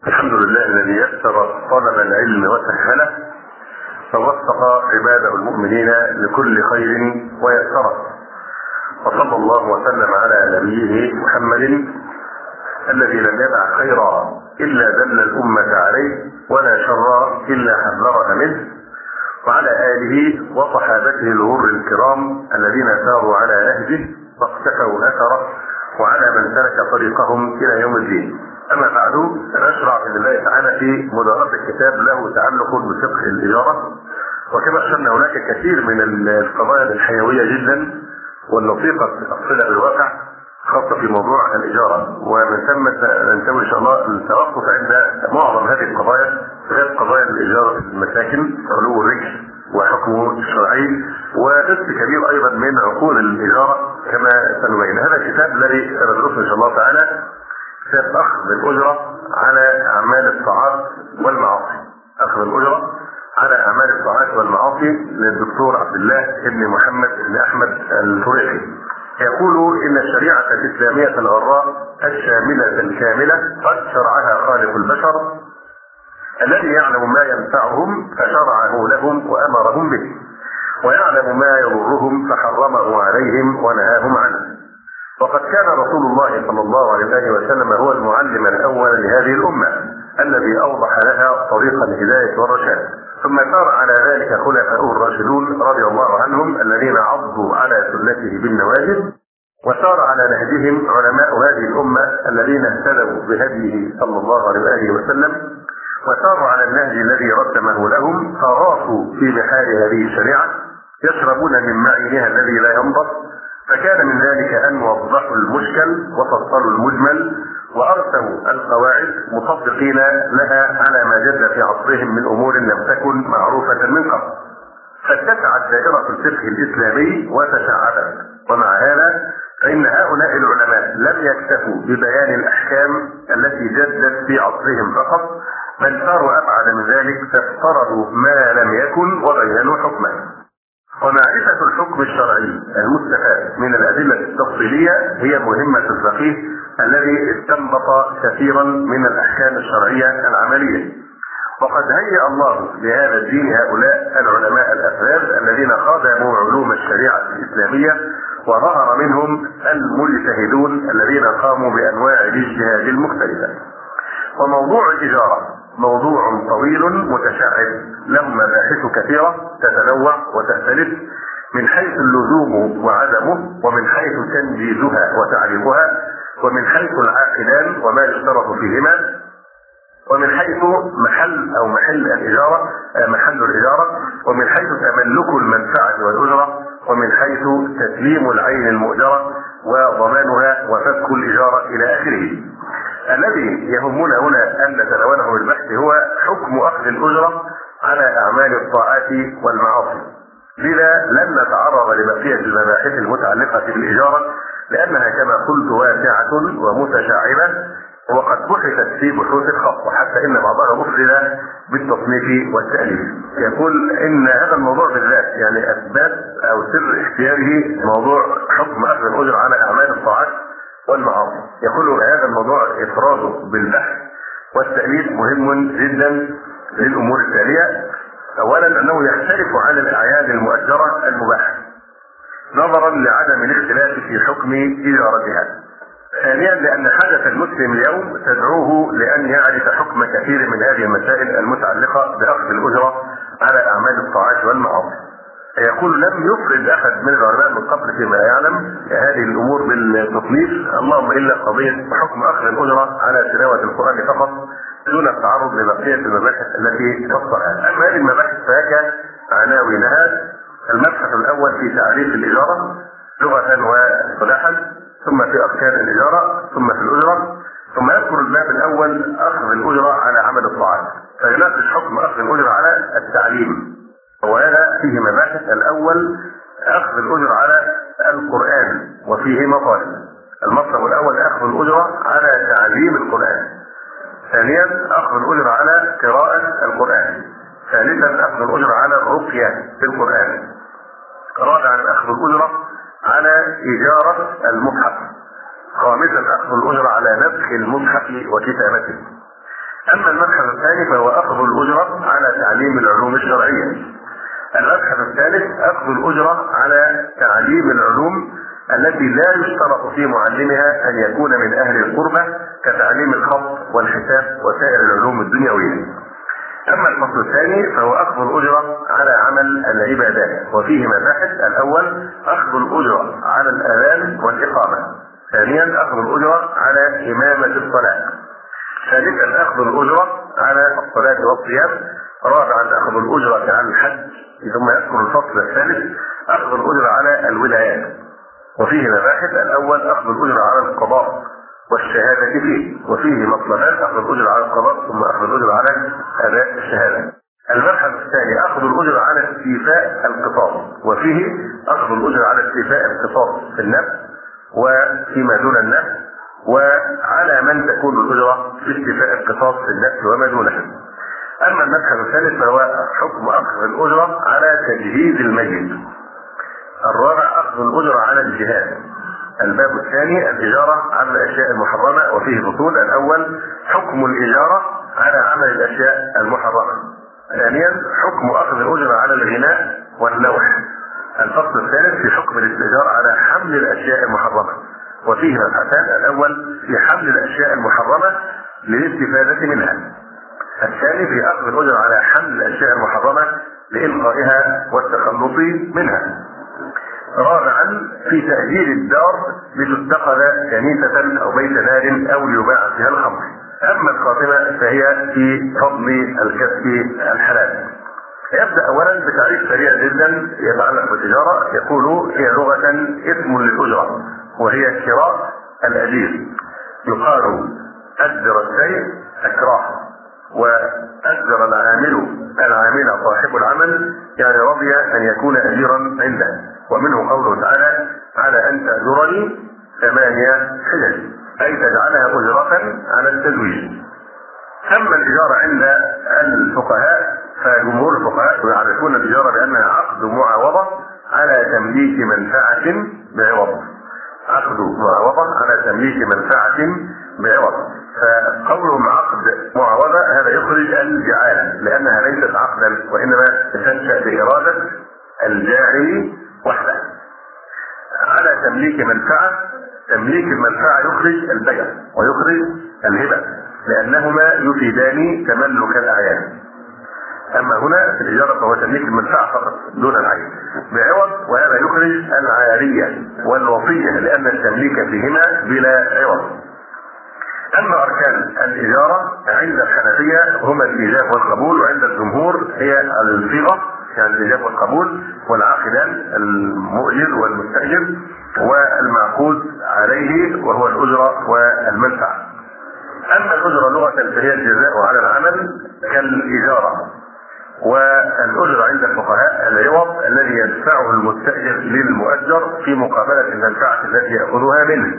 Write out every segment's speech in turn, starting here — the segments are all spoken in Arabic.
الحمد لله الذي يسر طلب العلم وسهله، فوفق عباده المؤمنين لكل خير ويسره. وصلى الله وسلم على نبيه محمد الذي لم يدع خيرا الا دل الامه عليه، ولا شر الا حذرها منه، وعلى اله وصحابته الغر الكرام الذين ساروا على نهجه واقتفوا اثره، وعلى من سلك طريقهم الى يوم الدين. اما بعد، سنشرع باذن الله تعالى في مدارسه كتاب له تعلق بفقه الاجاره. وكما اشرنا هناك كثير من القضايا الحيويه جدا واللطيفه الصله بالواقع خاصه في موضوع الاجاره، ومن ثم ننتهي ان شاء الله التوقف عند معظم هذه القضايا غير قضايا الاجاره في المساكن، علو الرجل وحكمه الشرعي، وقسم كبير ايضا من عقود الاجاره كما سنبين. هذا الكتاب الذي سندرسه ان شاء الله تعالى كتاب اخذ الاجره على اعمال الطاعات والمعاصي. اخذ الاجره على اعمال الطاعات والمعاصي للدكتور عبد الله بن محمد بن احمد الفريقي. يقول ان الشريعه الاسلاميه الغراء الشامله الكامله قد شرعها خالق البشر الذي يعلم ما ينفعهم فشرعه لهم وامرهم به، ويعلم ما يضرهم فحرمه عليهم ونهاهم عنه. وقد كان رسول الله صلى الله عليه وسلم هو المعلم الاول لهذه الامه الذي اوضح لها طريق الهدايه والرشاد، ثم سار على ذلك خلفاؤه الراشدون رضي الله عنهم الذين عضوا على سنته بالنواجذ، وسار على نهجهم علماء هذه الامه الذين اهتدوا بهديه صلى الله عليه وسلم، وساروا على النهج الذي رسمه لهم، فغاصوا في بحار هذه الشريعه يشربون من معينها الذي لا ينضب. فكان من ذلك ان وضحوا المشكل وفصلوا المجمل وارسلوا القواعد مطبقين لها على ما جد في عصرهم من امور لم تكن معروفه من قبل، فاتسعت دائره الفقه الاسلامي وتشعبت. ومع هذا فان هؤلاء العلماء لم يكتفوا ببيان الاحكام التي جدت في عصرهم فقط، بل ساروا ابعد من ذلك فافترضوا ما لم يكن وبينوا حكمه. ومعرفة الحكم الشرعي المستفاد من الأدلة التفصيلية هي مهمة الفقيه الذي استنبط كثيرا من الأحكام الشرعية العملية. وقد هيأ الله لهذا الدين هؤلاء العلماء الأفذاذ الذين خدموا علوم الشريعة الإسلامية، وظهر منهم المجتهدون الذين قاموا بأنواع الاجتهاد المختلفة. وموضوع الإجارة موضوع طويل متشعب له مباحث كثيرة تتنوع وتختلف من حيث اللزوم وعدمه، ومن حيث تنجيزها وتعريفها، ومن حيث العاقدان وما يشترط فيهما، ومن حيث محل الإجارة، ومن حيث تملك المنفعة والأجرة، ومن حيث تسليم العين المؤجرة وضمانها وفك الإجارة إلى آخره. الذي يهمنا هنا أن نتناوله البحث هو حكم أخذ الأجرة على أعمال الطاعات والمعاصي. لذا لن نتعرض لبقية المباحث المتعلقة بالإجارة لأنها كما قلت واسعة ومتشعبة، وقد بحثت في بحوث خاصة حتى إن بعضها أفرد بالتصنيف والتأليف. يقول إن هذا الموضوع بالذات يعني أسباب أو سر اختياره موضوع حكم أخذ الأجرة على أعمال الطاعات والمعاصي. يقول هذا الموضوع إفراده بالبحث والتأليف مهم جدا للأمور التالية. أولا أنه يختلف عن الأعيان المؤجرة المباحة نظرا لعدم الاختلاف في حكم إجارتها. ثانيا لأن حاجة المسلم اليوم تدعوه لأن يعرف حكم كثير من هذه المسائل المتعلقة بأخذ الأجرة على أعمال الطاعات والمعاصي. يقول لم يفرد احد من العلماء من قبل فيما يعلم هذه الامور بالتصنيف، اللهم الا قضيه حكم اخذ الاجره على تلاوه القران فقط دون التعرض لبقيه المباحث التي تفصلها. اما هذه المباحث فهي عناوينها: المبحث الاول في تعريف الاجاره لغه واصطلاحا، ثم في اركان الاجاره، ثم في الاجره، ثم يذكر الباب الاول اخذ الاجره على عمل الطاعات، فيناقش حكم اخذ الاجره على التعليم، وهذا فيه مباحث. الأول أخذ الأجرة على القرآن وفيه مطالب. المطلب الأول أخذ الأجرة على تعليم القرآن. ثانيا أخذ الأجرة على قراءة القرآن. ثالثا أخذ الأجرة على الرقية في القرآن. رابعا أخذ الأجرة على إجارة المصحف. خامسا أخذ الأجرة على نسخ المصحف وكتابته. أما المبحث الثاني فهو أخذ الأجرة على تعليم العلوم الشرعية. المبحث الثالث أخذ الأجرة على تعليم العلوم التي لا يشترط في معلمها أن يكون من أهل القربة كتعليم الخط والحساب وسائر العلوم الدنيوية. أما الفصل الثاني فهو أخذ الأجرة على عمل العبادات، وفيه مباحث. الأول أخذ الأجرة على الأذان والإقامة. ثانيا أخذ الأجرة على إمامة الصلاة. ثالثا أخذ الأجرة على الصلاة والصيام. رابعا أخذ الأجرة على الحج. ثم يذكر الفصل الثالث أخذ الأجرة على الولايات، وفيه مباحث. الأول أخذ الأجرة على القضاء والشهادة فيه، وفيه مطلبات: أخذ الأجرة على القضاء ثم أخذ الأجرة على أداء الشهادة. المبحث الثاني أخذ الأجرة على استيفاء القصاص، وفيه أخذ الأجرة على استيفاء القصاص في النفس وفيما دون النفس، وعلى من تكون الأجرة في استيفاء القصاص في النفس وما دونها. أما المبحث الثالث فهو حكم أخذ الأجرة على تجهيز الميت. الرابع أخذ الأجرة على الجهاد. الباب الثاني الإجارة على الأشياء المحرمة، وفيه فصول. الأول حكم الإجارة على عمل الأشياء المحرمة. ثانيا حكم أخذ الأجرة على الغناء واللوح. الفصل الثالث في حكم الاستئجار على حمل الأشياء المحرمة، وفيه مبحثان: الأول في حمل الأشياء المحرمة للاستفادة منها. الثاني في أخذ الأجرة على حمل الأشياء المحرمة لإلقائها والتخلص منها. رابعا في تأجير الدار لتتخذ كنيسة أو بيت نار أو ليباع فيها الخمر. أما الخاتمة فهي في فضل الكسب الحلال. يبدأ أولا بتعريف سريع جدا يتعلق بالتجارة. يقول: هي لغة اسم للأجرة، وهي شراء الأجير. يقال أجر الشيء أكراه، وأجر العامل صاحب العمل، يعني رضي أن يكون أجيرا عنده. ومنه قوله تعالى: على أن تأجرني 8 حجج، أي تجعلها أجرة على التزويج. أما الإجارة عند الفقهاء فجمهور الفقهاء يعرفون الإجارة بأنها عقد معاوضة على تمليك منفعة بعوض. عقد معاوضة على تمليك منفعة بعوض. فقولهم عقد معاوضة هذا يخرج الجعالة، لأنها ليست عقدا وإنما تنشأ بإرادة الجاعل وحده. على تمليك منفعة، تمليك المنفعة يخرج البيع ويخرج الهبة، لأنهما يفيدان تملك الأعيان. أما هنا في الإجارة فهو تمليك المنفعة فقط دون العين بعوض، وهذا يخرج العارية والوصية، لأن التمليك فيهما بلا عوض. أما أركان الإجارة عند الحنفية هما الإيجاب والقبول، وعند الجمهور هي الصيغة، يعني الإيجاب والقبول، والعاقدان المؤجر والمستأجر، والمعقود عليه وهو الأجرة والمنفعة. أما الأجرة لغة فهي الجزاء على العمل كالإجارة، والأجرة عند الفقهاء العوض الذي يدفعه المستأجر للمؤجر في مقابلة المنفعة التي يأخذها منه.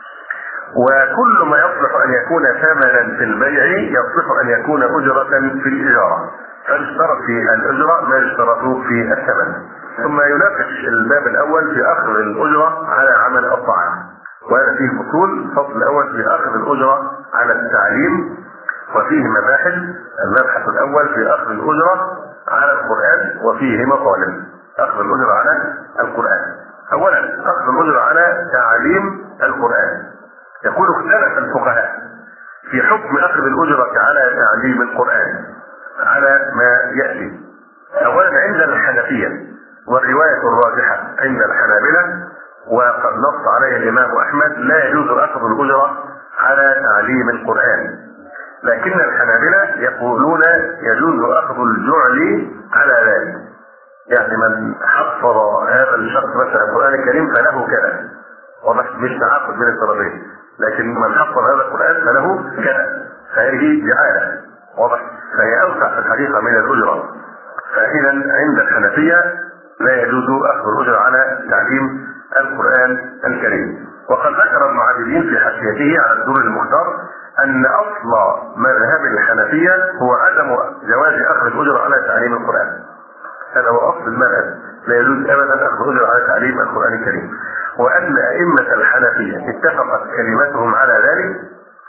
وكل ما يصلح أن يكون ثمنا في البيع يصلح أن يكون أجرة في الإجارة، فيشترط في الأجرة ما يشترط في الثمن. ثم يناقش الباب الأول في أخذ الأجرة على عمل الطعام، وهذا فيه فصول. الفصل الأول في أخذ الأجرة على التعليم، وفيه مباحث. المبحث الأول في أخذ الأجرة على القرآن، وفيه مطالب. أخذ الأجرة على القرآن. أولا أخذ الأجرة على تعليم القرآن. يقول: اختلف الفقهاء في حكم أخذ الأجرة على تعليم القرآن على ما يأتي. أولا عند الحنفية، والرواية الراجحة عند الحنابلة، وقد نص عليه الإمام أحمد، لا يجوز أخذ الأجرة على تعليم القرآن. لكن الحنابلة يقولون يجوز أخذ الجعل على ذلك، يعني من حفظ هذا الشخص مثلا القرآن الكريم فله كذا، واضح؟ مش تعاقد بين الطرفين، لكن من حفظ هذا القرآن فله كذا، فهذه جعالة، واضح؟ فهي أوسع في الحقيقة من الأجرة. فإذا عند الحنفية لا يجوز أخذ الأجرة على تعليم القرآن الكريم. وقد ذكر المعادلين في حاشيته على الدور المختار أن أصل مذهب الحنفية هو عدم جواز أخذ الأجرة على تعليم القرآن. هذا هو أصل المذهب، لا يجوز أبدا أخذ الأجرة على تعليم القرآن الكريم. وأن أئمة الحنفية اتفقت كلمتهم على ذلك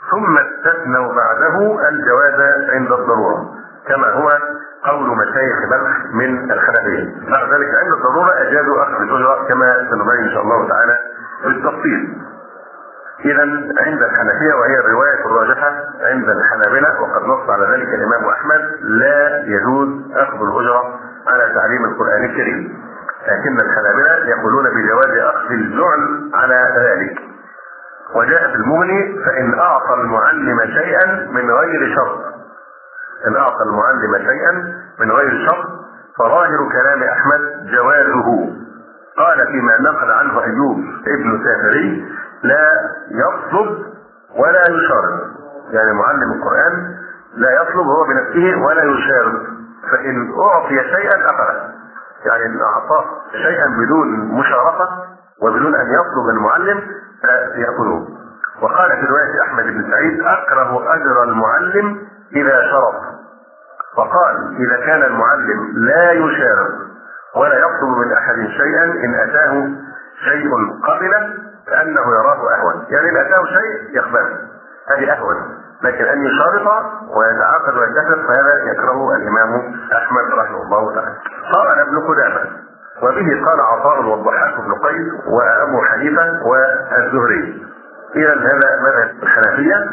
ثم استثنوا بعده الجواز عند الضرورة، كما هو قول مشايخ بلخ من الحنفية. بعد ذلك عند الضرورة أجازوا أخذ الأجرة كما سنبين إن شاء الله تعالى بالتفصيل. إذا عند الحنفية، وهي الرواية الراجحة عند الحنابلة وقد نص على ذلك الإمام أحمد، لا يجوز أخذ الأجرة على تعليم القرآن الكريم، لكن الحنابلة يقولون بجواز أخذ الجعل على ذلك. وجاء في المغني: فإن أعطى المعلم شيئا من غير شرط، إن أعطى المعلم شيئا من غير شرط فظاهر كلام أحمد جوازه. قال فيما نقل عنه أيوب ابن سافري: لا يطلب ولا يشارك، يعني معلم القرآن لا يطلب هو بنفسه ولا يشارك، فإن أعطي شيئا أخذه، يعني إن أعطاه شيئا بدون مشاركة وبدون أن يطلب المعلم فيأخذه. وقال في رواية أحمد بن سعيد: أكره أجر المعلم إذا شرط. وقال: إذا كان المعلم لا يشارك ولا يطلب من أحد شيئا، إن أتاه شيء قبله فأنه يراه أهون، يعني إن أتاه شيء يقبله، هذه أهون، لكن أن يشارط ويتعاقد ويتفق فهذا يكره الإمام أحمد رحمه الله تعالى. قال ابن قدامة: وبه قال عطاء والضحاك بن قيس وأبو حنيفة والزهري. إذا هذا مذهب الحنفية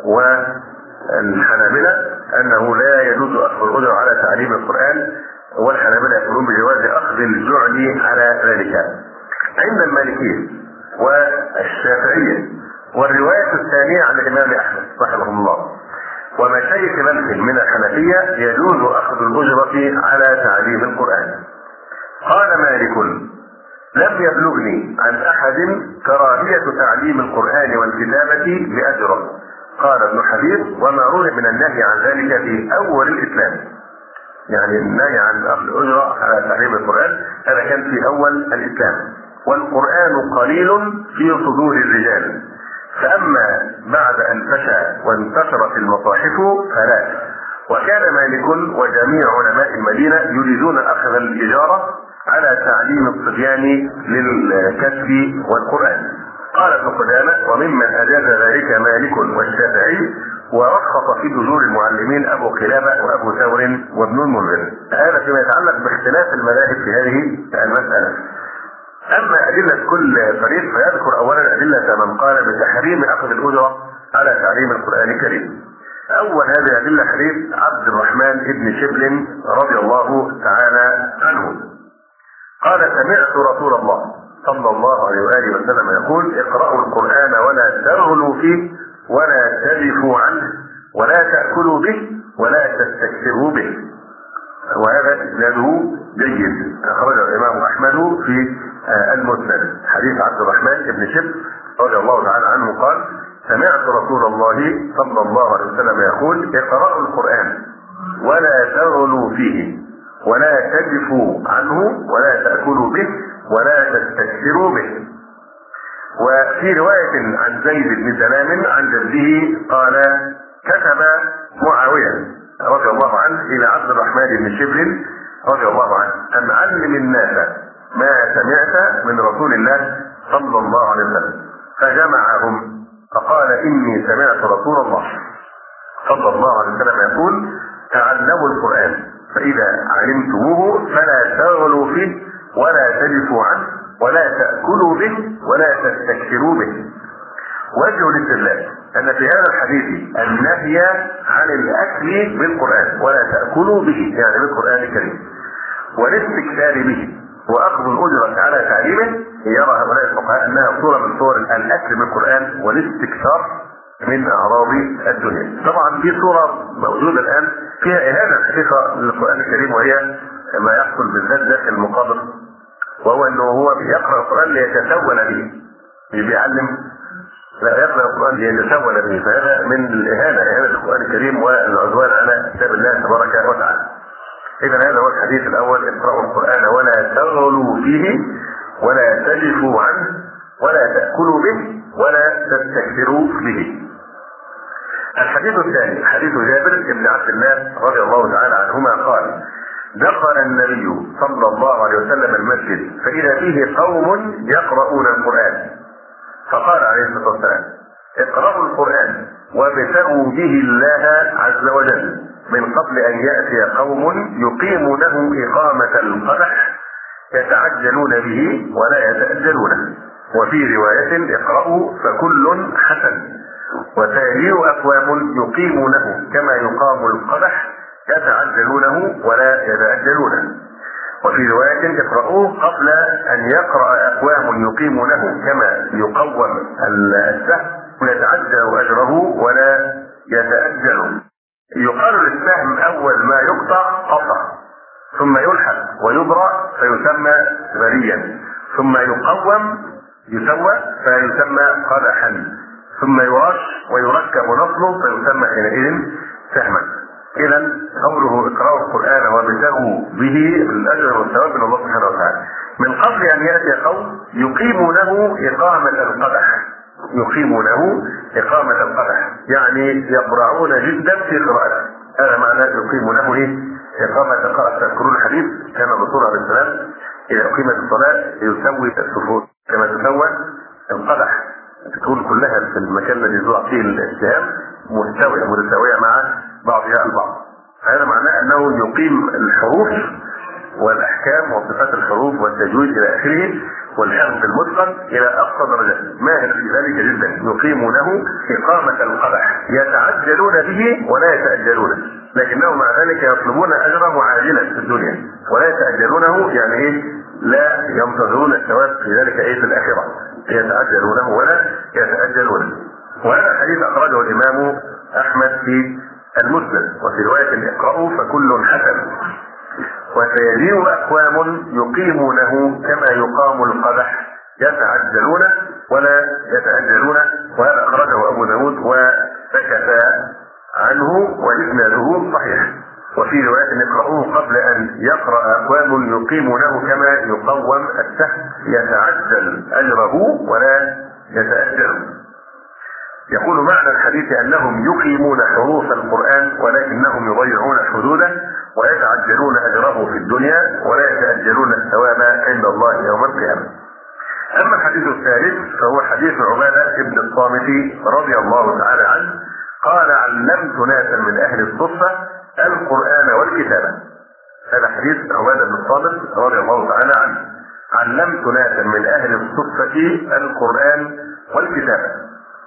والحنابلة أنه لا يجوز أخذ الأجرة على تعليم القرآن، والحنابلة يقولون بجواز أخذ الجعل على ذلك. عند المالكية والشافعية والرواية الثانية عن الإمام أحمد رحمه الله ومشايخ بلخ من الحنفية يجوز أخذ الأجرة على تعليم القرآن. قال مالك: لم يبلغني عن أحد كراهية تعليم القرآن والكتابة بأجرة. قال ابن حبيب: وما روي من النهي عن ذلك في أول الإسلام، يعني النهي عن أخذ الأجرة على تعليم القرآن هذا كان في أول الإسلام، والقرآن قليل في صدور الرجال، فأما بعد أن فشى وانتشرت المصاحف فلا. وكان مالك وجميع علماء المدينة يريدون أخذ الإجارة على تعليم الصبيان للكتب والقرآن. قال ابن قدامة: وممن أجاز ذلك مالك والشافعي، ورخص في أجور المعلمين أبو قلابة وأبو ثور وابن المنذر. هذا فيما يتعلق باختلاف المذاهب في هذه المسألة. أما أدلة كل فريق فيذكر أولا أدلة من قال بتحريم أخذ الأجرة على تعليم القرآن الكريم. أول هذه الأدلة حديث عبد الرحمن بن شبل رضي الله تعالى عنه قال: سمعت رسول الله صلى الله عليه وآله وسلم يقول: اقرأوا القرآن ولا تغلوا فيه ولا تجفوا عنه ولا تأكلوا به ولا تستكثروا به. وهذا إسناده جيد، أخرجه الإمام أحمد في المسند. حديث عبد الرحمن بن شبل رضي الله تعالى عنه قال: سمعت رسول الله صلى الله عليه وسلم يقول: اقرأوا القرآن ولا تغلوا فيه ولا تجفوا عنه ولا تأكلوا به ولا تستكثروا به. وفي رواية عن زيد بن سلام عن جده قال: كتب معاوية رضي الله عنه إلى عبد الرحمن بن شبل رضي الله عنه أن علم الناس ما سمعت من رسول الله صلى الله عليه وسلم، فجمعهم فقال: إني سمعت رسول الله صلى الله عليه وسلم يقول: تعلموا القرآن فإذا علمتموه فلا تغلوا فيه ولا تجفوا عنه ولا تأكلوا به ولا تستكثروا به. وجه الاستدلال أن في هذا الحديث النهي عن الأكل بالقرآن ولا تأكلوا به، يعني بالقرآن الكريم، والاستكثار به وأخذ الأجرة على تعليمه. يرى هؤلاء الفقهاء أنها صورة من صور الأكل بالقرآن والاستكثار من أعراض الدنيا. طبعا دي صورة موجودة الآن فيها إهانة حقيقة للقرآن الكريم، وهي ما يحصل بالذات داخل المقابر، وهو أنه هو يقرأ القرآن ليتسول به، مش بيعلم، لا، يقرأ القرآن ليتسول به، فهذا من الإهانة، إهانة القرآن الكريم والعدوان على كتاب الله تبارك وتعالى. إذا هذا هو الحديث الأول: اقرأوا القرآن ولا تغلوا فيه ولا تجفوا عنه ولا تأكلوا به ولا تستكثروا به. الحديث الثاني حديث جابر بن عبد الله رضي الله تعالى عنهما قال: دخل النبي صلى الله عليه وسلم المسجد فإذا فيه قوم يقرؤون القرآن، فقال عليه الصلاة والسلام: اقرأوا القرآن وابتغوا به الله عز وجل من قبل أن يأتي قوم يقيمونه إقامة القدح يتعجلون به ولا يتأجلونه. وفي رواية اقرأوا فكل حسن وتاليه أقوام يقيمونه كما يقام القدح يتعجلونه ولا يتأجلونه. وفي رواية اقرأوه قبل أن يقرأ أقوام يقيمونه كما يقوم السهم ويتعجل أجره ولا يتأجل. يقال للسهم أول ما يقطع قطع، ثم يلحق ويبرأ فيسمى بريا، ثم يقوم يسوى فيسمى قدحا، ثم يرش ويركب نصله فيسمى حينئذ سهما. إذا قوله اقرأوا القرآن وابتغوا به الأجر والثواب من الله سبحانه وتعالى من قبل أن يأتي قوم يقيمونه إقامة القدح. يقيمونه إقامة القدح يعني يبرعون جدا في قراءته. هذا معناه يقيمونه إقامة القدح. تذكرون الحديث كان الرسول عليه السلام إذا أقيمت الصلاة يسوي الصفوف كما تسوى القدح، تكون كلها في المكان الذي يوضع فيه السهام متساوية مع بعضها البعض. هذا معناه أنه يقيم الحروف والأحكام وصفات الحروف والتجويد إلى آخره والحفظ المتقن إلى أقصى درجات، ماهر في ذلك جدا. يقيمونه إقامة القدح يتعجلون به ولا يتأجلونه، لكنهم مع ذلك يطلبون أجره عاجلا في الدنيا ولا يتأجلونه، يعني لا ينتظرون الثواب في ذلك في الآخرة، يتعجلونه ولا يتأجلونه. وهذا الحديث أخرجه الإمام أحمد في المسند، وفي رواية اقرأوا فكل حسن وسيجيء أقوام يقيمونه كما يقام القدح يتعجلونه ولا يتأجلونه. وهذا أخرجه أبو داود وسكت عنه وإسناده صحيح. وفي رواية اقرأوه قبل أن يقرأ أقوام يقيمونه كما يقوم السهم يتعجل أجره ولا يتأجل. يقول معنى الحديث أنهم يقيمون حروف القرآن ولكنهم يضيعون حدوده ويتعجلون أجره في الدنيا ولا يتأجلون الثواب عند الله يوم القيامة. أما الحديث الثالث فهو حديث عبادة بن الصامت رضي الله تعالى عنه قال علمت ناسا من أهل الصفة القرآن والكتابة. هذا حديث عبادة بن الصامت رضي الله تعالى عنه. علمت ناسا من أهل الصفة القرآن والكتابة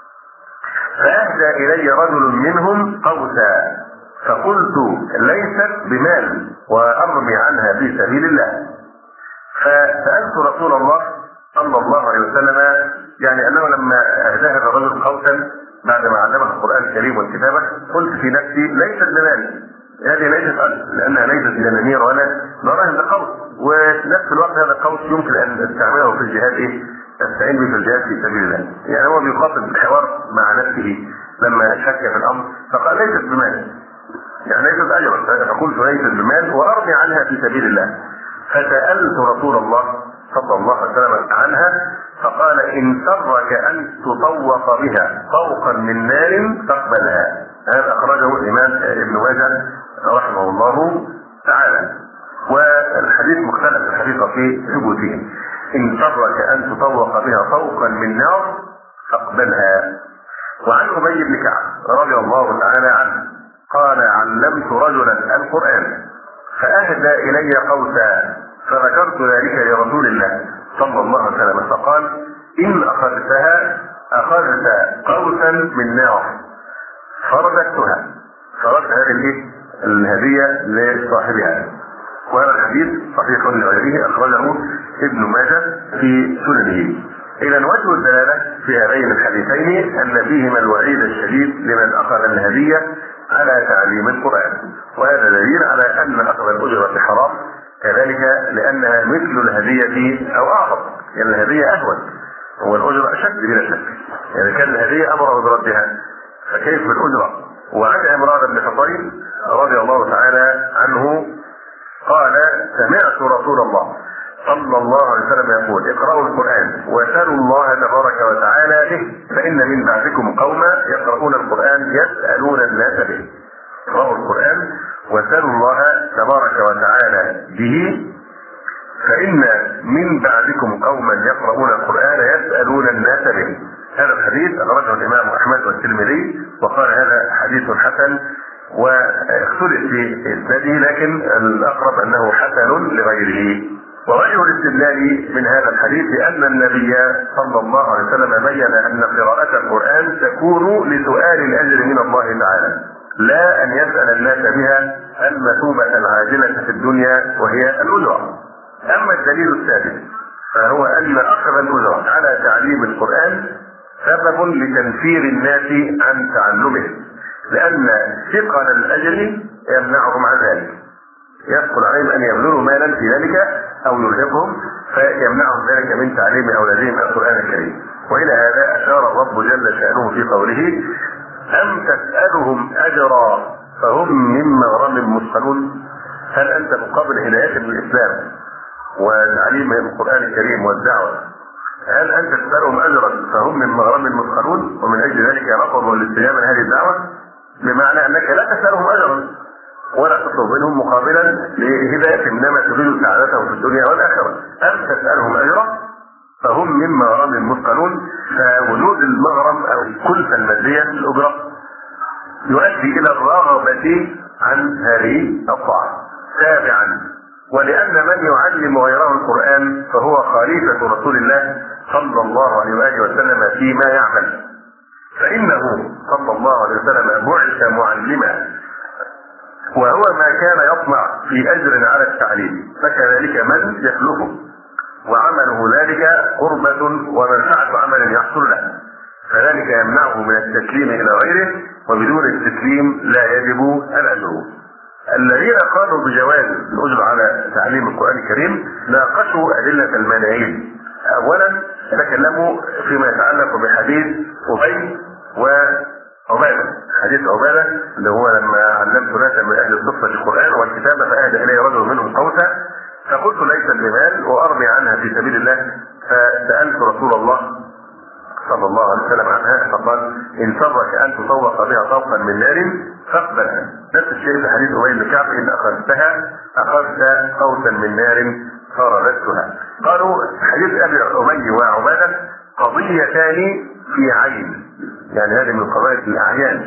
فأهدى إلي رجل منهم قوسا فقلت ليست بمال وأرمي عنها في سبيل الله. فسألت رسول الله صلى الله عليه وسلم يعني أنه لما أهداها الرجل قوسا بعد ما علمه القرآن الكريم والكتابة قلت في نفسي ليست بمال، هذه ليست لأنها ليست دنانير ولا دراهم، قوس، وفي نفس الوقت هذا القوس يمكن أن استعمله في الجهاد استعين به في الجهاد في سبيل الله. يعني هو بيخاطب الحوار مع نفسه لما شك في الأمر فقال ليست بمال، يعني ليست أجرا، فقلت ليست بمال وأرضي عنها في سبيل الله. فسألت رسول الله صلى الله عليه وسلم عنها فقال إن سرك أن تطوق بها طوقا من نار فاقبلها. هذا أخرجه الإمام ابن ماجه رحمه الله تعالى. والحديث مختلف الحديث في ثبوته. إن سرك أن تطوق بها طوقا من نار فاقبلها. وعن أبي بن كعب رضي الله تعالى عنه قال علمت رجلا القرآن فأهدى إلي قوسا فذكرت ذلك لرسول الله صلى الله عليه وسلم فقال إن أخذتها أخذت قوسا من نار فرددتها، فرد هذه الهدية لصاحبها. وهذا الحديث صحيح لغيره أخرجه ابن ماجه في سننه. إذا وجه الدلالة في هذين الحديثين أن فيهما الوعيد الشديد لمن أخذ الهدية على تعليم القرآن، وهذا دليل على أن أخذ الأجرة حرام، كذلك لأنها مثل الهدية أو أعظم، يعني الهدية أهون والأجرة أشد بلا شك. يعني كان الهدية أمر بردها فكيف بالأجرة؟ وعن عمران بن حصين رضي الله تعالى عنه قال سمعت رسول الله صلى الله عليه وسلم يقول اقرأوا القرآن وسألوا الله تبارك وتعالى به فإن من بعدكم قوما يقرؤون القرآن يسألون الناس به. اقرأوا القرآن وسألوا الله تبارك وتعالى به فإن من بعدكم قوما يقرؤون القرآن يسألون الناس به. هذا الحديث أخرجه الإمام أحمد والترمذي وقال هذا حديث حسن، واختلف في إسناده لكن الأقرب أنه حسن لغيره. ووجه الاستدلال من هذا الحديث أن النبي صلى الله عليه وسلم بين أن قراءة القرآن تكون لسؤال الأجر من الله تعالى، لا أن يسأل الناس بها المثوبة العاجلة في الدنيا وهي الأجرة. أما الدليل الثالث فهو أن أخذ الأجرة على تعليم القرآن سبب لتنفير الناس عن تعلمه، لأن ثقل الأجر يمنعهم عن ذلك، يثقل عليهم أن يبذلوا مالا في ذلك أو يرهقهم فيمنعهم ذلك من تعليم أولادهم القرآن الكريم. وإلى هذا أشار الرب جل شأنه في قوله: أم تسألهم أجرا فهم من مغرم مثقلون. هل أنت مقابل هداية الإسلام وتعليم القرآن الكريم والدعوة، هل أنت تسألهم أجرا فهم من مغرم مثقلون، ومن أجل ذلك رفضوا الاستجابة لهذه الدعوة؟ بمعنى أنك لا تسألهم أجرا ولا تطلب منهم مقابلا لهداية، إنما تريد سعادتهم في الدنيا والآخرة. أم تسألهم أجرا فهم من مغرم مثقلون. فوجود المغرم أو الكلفة المادية الأجرة يؤدي إلى الرغبة عن هذه الطاعة. سابعا، ولأن من يعلم غيره القرآن فهو خليفة رسول الله صلى الله عليه وآله وسلم فيما يعمل، فإنه صلى الله عليه وسلم بعث معلما، وهو ما كان يطمع في أجر على التعليم، فكذلك من يخلفه وعمله ذلك قربة ومنفعة عمل يحصل له، فذلك يمنعه من التسليم إلى غيره، وبدون التسليم لا يجب الأجر. الذين قالوا بجواز الأجر على تعليم القرآن الكريم ناقشوا أدلة المانعين. أولا تكلموا فيما يتعلق بحديث أبي وعبادة. حديث عبادة اللي هو لما علمت ناسا من أهل الصفة القرآن والكتابة فأهدى إلي رجل منهم قوسا فقلت ليس بمال وأرمي عنها في سبيل الله، فسألت رسول الله صلى الله عليه وسلم عنها فقال: إن سرك أن تطوق بها طوقا من نار فاقبلها. نفس الشيء في حديث أبي بن كعب: إن أخذتها أخذت قوسا من نار فرددتها. قالوا حديث أبي وعبادة قضيتان في عين، يعني هذه من قضايا الأعيان،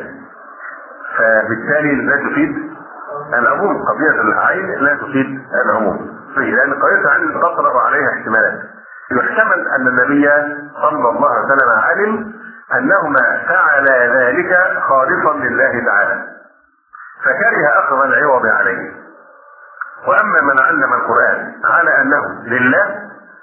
فبالتالي لا تفيد العموم. قضية العين لا تفيد العموم، لأن قضية العين تطرق عليها احتمالات. يحتمل أن النبي صلى الله عليه وسلم علم أنهما فعلا ذلك خالصا لله تعالى فكره أخذ العوض عليه. وأما من علم القرآن على أنه لله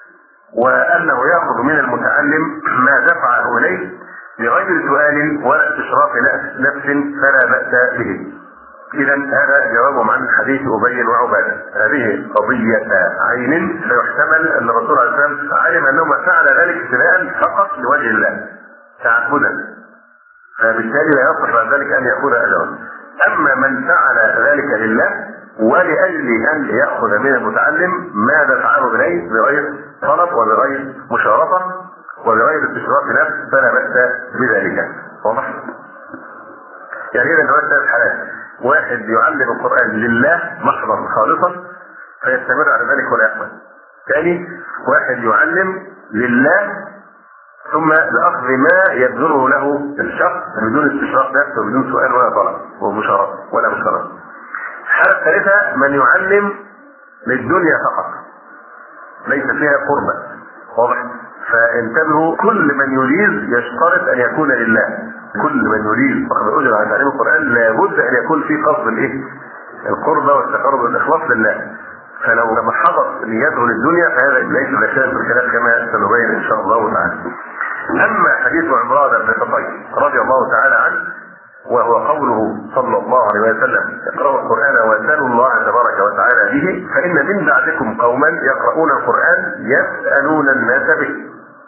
وأنه يأخذ من المتعلم ما دفعه إليه بغير سؤال ولا استشراف نفس فلا بأس به. إذا هذا جواب عن حديث أبي وعبادة. هذه قضية عين، فيحتمل أن الرسول عليه الصلاة والسلام علم أنهما فعل ذلك ابتداء فقط لوجه الله تعبدا، فبالتالي لا يصح بعد ذلك أن يأخذ أجرا. أما من فعل ذلك لله ولأجل أن يأخذ من المتعلم ما دفعه إليه بغير طلب وبغير مشارطة وبغير استشراف نفس فلا بأس بذلك. واضح؟ يعني إذا جواز ثلاث حالات: واحد يعلم القرآن لله محضا خالصا فيستمر على ذلك ولا يقبل. ثاني واحد يعلم لله ثم لأخذ ما يبذله له الشخص بدون استشراف نفس وبدون سؤال ولا طلب ومشارطة ولا مشارطة. الحالة الثالثة من يعلم للدنيا فقط ليس فيها قربة. واضح؟ فانتبهوا، كل من يريد يشترط أن يكون لله. كل من يريد أخذ الأجر على تعليم القرآن لابد أن يكون في قصد القربة والتقرب والإخلاص لله. فلو محضت نيته للدنيا فهذا ليس ذكاء في الخلاف كما سنبين إن شاء الله تعالى. أما حديث عمران بن حصين رضي الله تعالى عنه وهو قوله صلى الله عليه وسلم: اقرأوا القرآن واسألوا الله تبارك وتعالى به فإن من بعدكم قوما يقرؤون القرآن يسألون الناس به.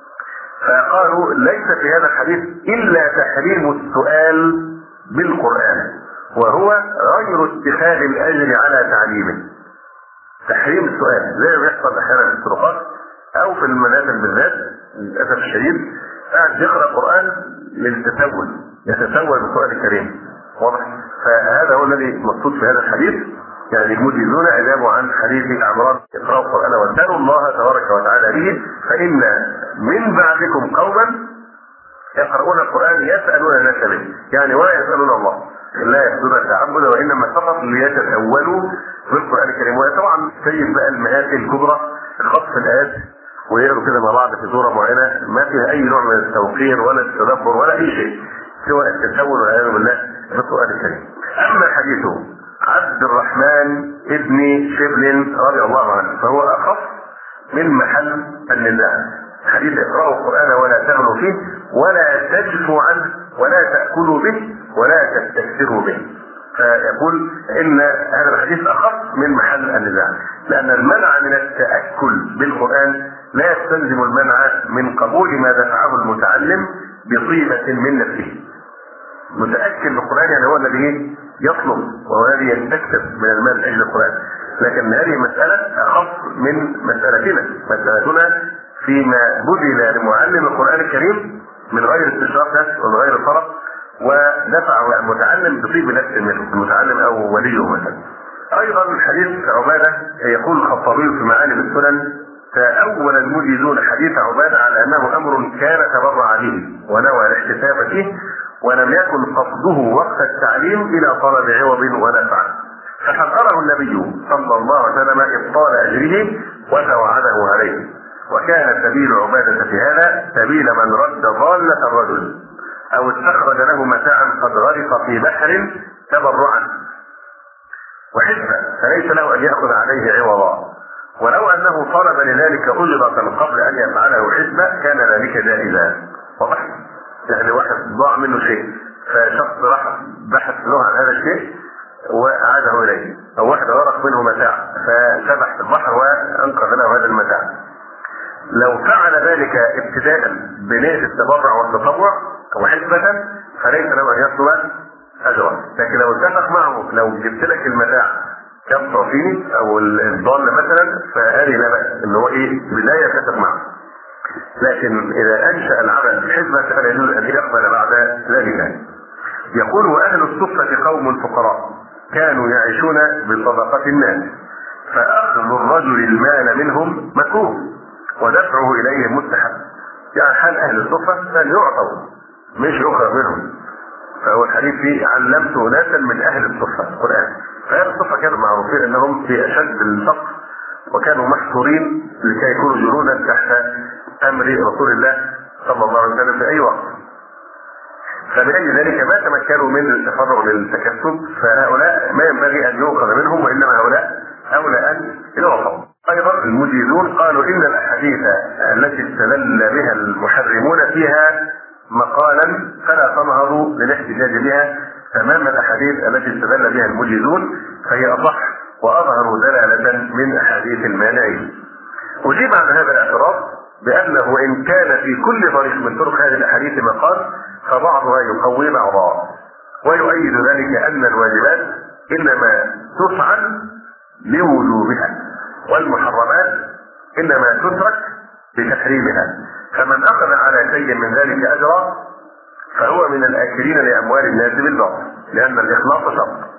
فقالوا ليس في هذا الحديث إلا تحريم السؤال بالقرآن وهو غير اتخاذ الأجر على تعليمه. تحريم السؤال زي ما بيحصل أحيانا في الطرقات أو في المنازل بالذات للأسف الشديد، قاعد يقرأ القرآن للتسول، يتسول بالقرآن الكريم. واضح؟ فهذا هو الذي مقصود في هذا الحديث. يعني المجيزون أجابوا عن حديث عمران: اقرأوا القرآن واسألوا الله تبارك وتعالى به فإن من بعدكم قوما يقرؤون القرآن يسألون الناس به، يعني ولا يسألون الله، لا يسألون تعبدا وإنما فقط ليتأولوا بالقرآن الكريم. وطبعا سيد بقى المآتي الكبرى خطف الآيات ويقروا كده مع بعض في سورة معينة ما فيها أي نوع من التوقير ولا التدبر ولا أي شيء سوى التسول والعياذ بالله في القرآن الكريم. أما حديثه عبد الرحمن ابن شبل رضي الله عنه فهو أخف من محل النزاع. حديث اقرأوا القرآن ولا تغلوا فيه ولا تجفوا عنه ولا تأكلوا به ولا تستكثروا به. فيقول ان هذا الحديث اخف من محل النزاع، لان المنع من التأكل بالقرآن لا يستلزم المنع من قبول ما دفعه المتعلم بطيبة من نفسه. متأكل بالقرآن يعني هو الذي يطلب وهو الذي يستكثر من المال من اجل القرآن، لكن هذه مسألة اخف من مسألتنا فيما بذل لمعلم القرآن الكريم من غير استشراف نفس ومن غير طرف، ودفع المتعلم بطيب نفس منه المتعلم او وليه مثلا. ايضا حديث عبادة يقول الخطابي في معالم السنن فاول المجيزون حديث عبادة على انه امر كان تبرع به ونوى الاحتساب فيه ولم يكن قصده وقت التعليم الى طلب عوض ولا فعل، فحذره النبي صلى الله عليه وسلم ابطال اجره وتوعده عليه. وكان سبيل عبادة في هذا سبيل من رد ضالة الرجل او استخرج له متاعا قد غرق في بحر تبرعا وحسبا فليس له ان ياخذ عليه عوضا، ولو انه طلب لذلك اجرة قبل ان يفعله حسبا كان ذلك جائزا. واضح؟ يعني واحد ضاع منه شيء فشخص راح بحث له عن هذا الشيء واعاده اليه، او واحد غرق منه متاع فسبح في البحر وانقذ له هذا المتاع، لو فعل ذلك ابتداء بنية التبرع والتطوع او حسبة فليس له ان يطلب اجرا. لكن لو اتفق معه لو جبت لك المتاع كم تعطيني او الضال مثلا فهذه لا بأس ان هو بداية اتفق معه، لكن اذا انشأ العمل بحسبة فلا يجوز ان يقبل بعد ذلك. يقول واهل الصفة قوم فقراء كانوا يعيشون بصدقة الناس فاخذ الرجل المال منهم مكروه ودفعه اليه مستحب، يعني حال اهل الصفة فان يعطوا مش يؤخذ منهم. فهو الحديث فيه علمت ناسا من اهل الصفة القرآن، فاهل الصفة كانوا معروفين انهم في اشد الفقر وكانوا محصورين لكي يكونوا جنودا تحت امر رسول الله صلى الله عليه وسلم في اي وقت، فبأي ذلك ما تمكنوا من التفرغ للتكسب، فهؤلاء ما ينبغي ان يؤخذ منهم وانما هؤلاء اولى ان يعطوا. ايضا المجيزون قالوا ان الاحاديث التي استدل بها المحرمون فيها مقالا فلا تنهضوا للاحتجاج بها امام الاحاديث التي استدل بها المجيزون، فهي اصح واظهر دلالة من احاديث المانعين. اجيب عن هذا الاعتراض بانه وان كان في كل طريق من طرق هذه الاحاديث مقال فبعضها يقوي بعضها، ويؤيد ذلك ان الواجبات انما تفعل لوجوبها والمحرمات انما تترك بتحريمها، فمن اخذ على شيء من ذلك اجرا فهو من الاكلين لاموال الناس بالباطل، لان الاخلاص شرط.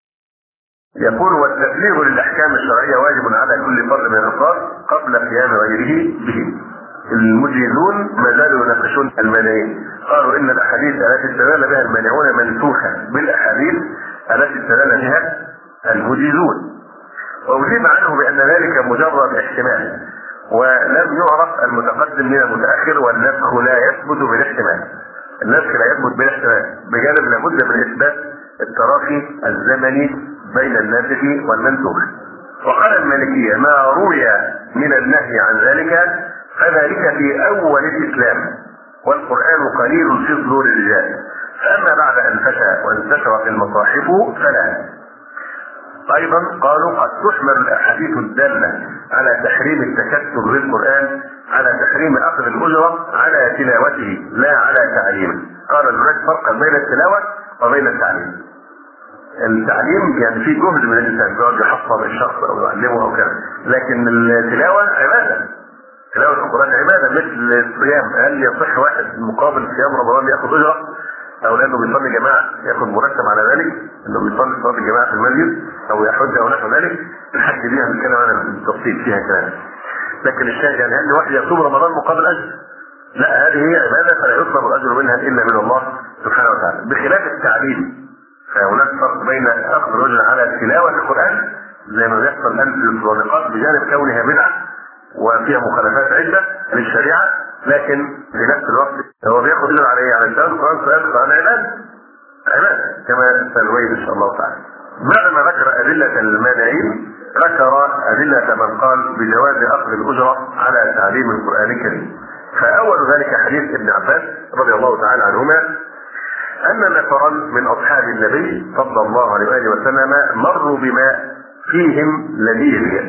يقول والتبليغ للاحكام الشرعيه واجب على كل فرد من الافراد قبل قيام غيره به. المجيزون ما زالوا يناقشون المانعين، قالوا ان الاحاديث التي استدل بها المانعون منسوخه بالاحاديث التي استدل بها المجيزون، واجيب عنه بان ذلك مجرد احتمال ولم يعرف المتقدم من المتاخر، والنسخ لا يثبت بالاحتمال. النسخ لا يثبت بالاحتمال بجانب لابد من اثبات التراخي الزمني بين الناسخ والمنسوخ. وقال المالكية ما روي من النهي عن ذلك فذلك في اول الاسلام والقرآن قليل في صدور الرجال، فاما بعد ان فشى وانتشر في المصاحف فلا. ايضا قالوا قد تحمل الاحاديث الدالة على تحريم التكسب بالقرآن على تحريم اخذ الاجرة على تلاوته لا على تعليمه. قال هناك فرقا بين التلاوة وبين التعليم. التعليم يعني في جهد من الانسان يقعد يحفظ الشخص او يعلمه او كذا، لكن التلاوة عبادة. تلاوة القرآن عبادة مثل الصيام. هل يصح واحد مقابل صيام رمضان ياخذ اجرة او لانه بيصلي جماعة ياخذ مرتب على ذلك انه بيصلي صلاة الجماعة في المسجد او يحج او نحو ذلك؟ الحج بيها بنتكلم عن التفصيل فيها كلام، لكن الشاهد يعني هل واحد يصوم رمضان مقابل اجر؟ لا، هذه هي عبادة فلا يطلب الأجر منها إلا من الله سبحانه وتعالى، بخلاف التعليم. فهناك فرق بين أخذ الرجل على تلاوة القرآن زي ما بيحصل الآن في الصدقات بجانب كونها بدعة وفيها مخالفات عدة للشريعة، لكن في نفس الوقت هو بياخد أجر عليه على تلاوة القرآن فيبقى القرآن عبادة كما سنبين إن شاء الله تعالى. بعد ما ذكر أدلة المانعين ذكر أدلة من قال بجواز أخذ الأجرة على تعليم القرآن الكريم. فأول ذلك حديث ابن عباس رضي الله تعالى عنهما أن نفرا من أصحاب النبي صلى الله عليه وآله وسلم مروا بماء فيهم لذيذ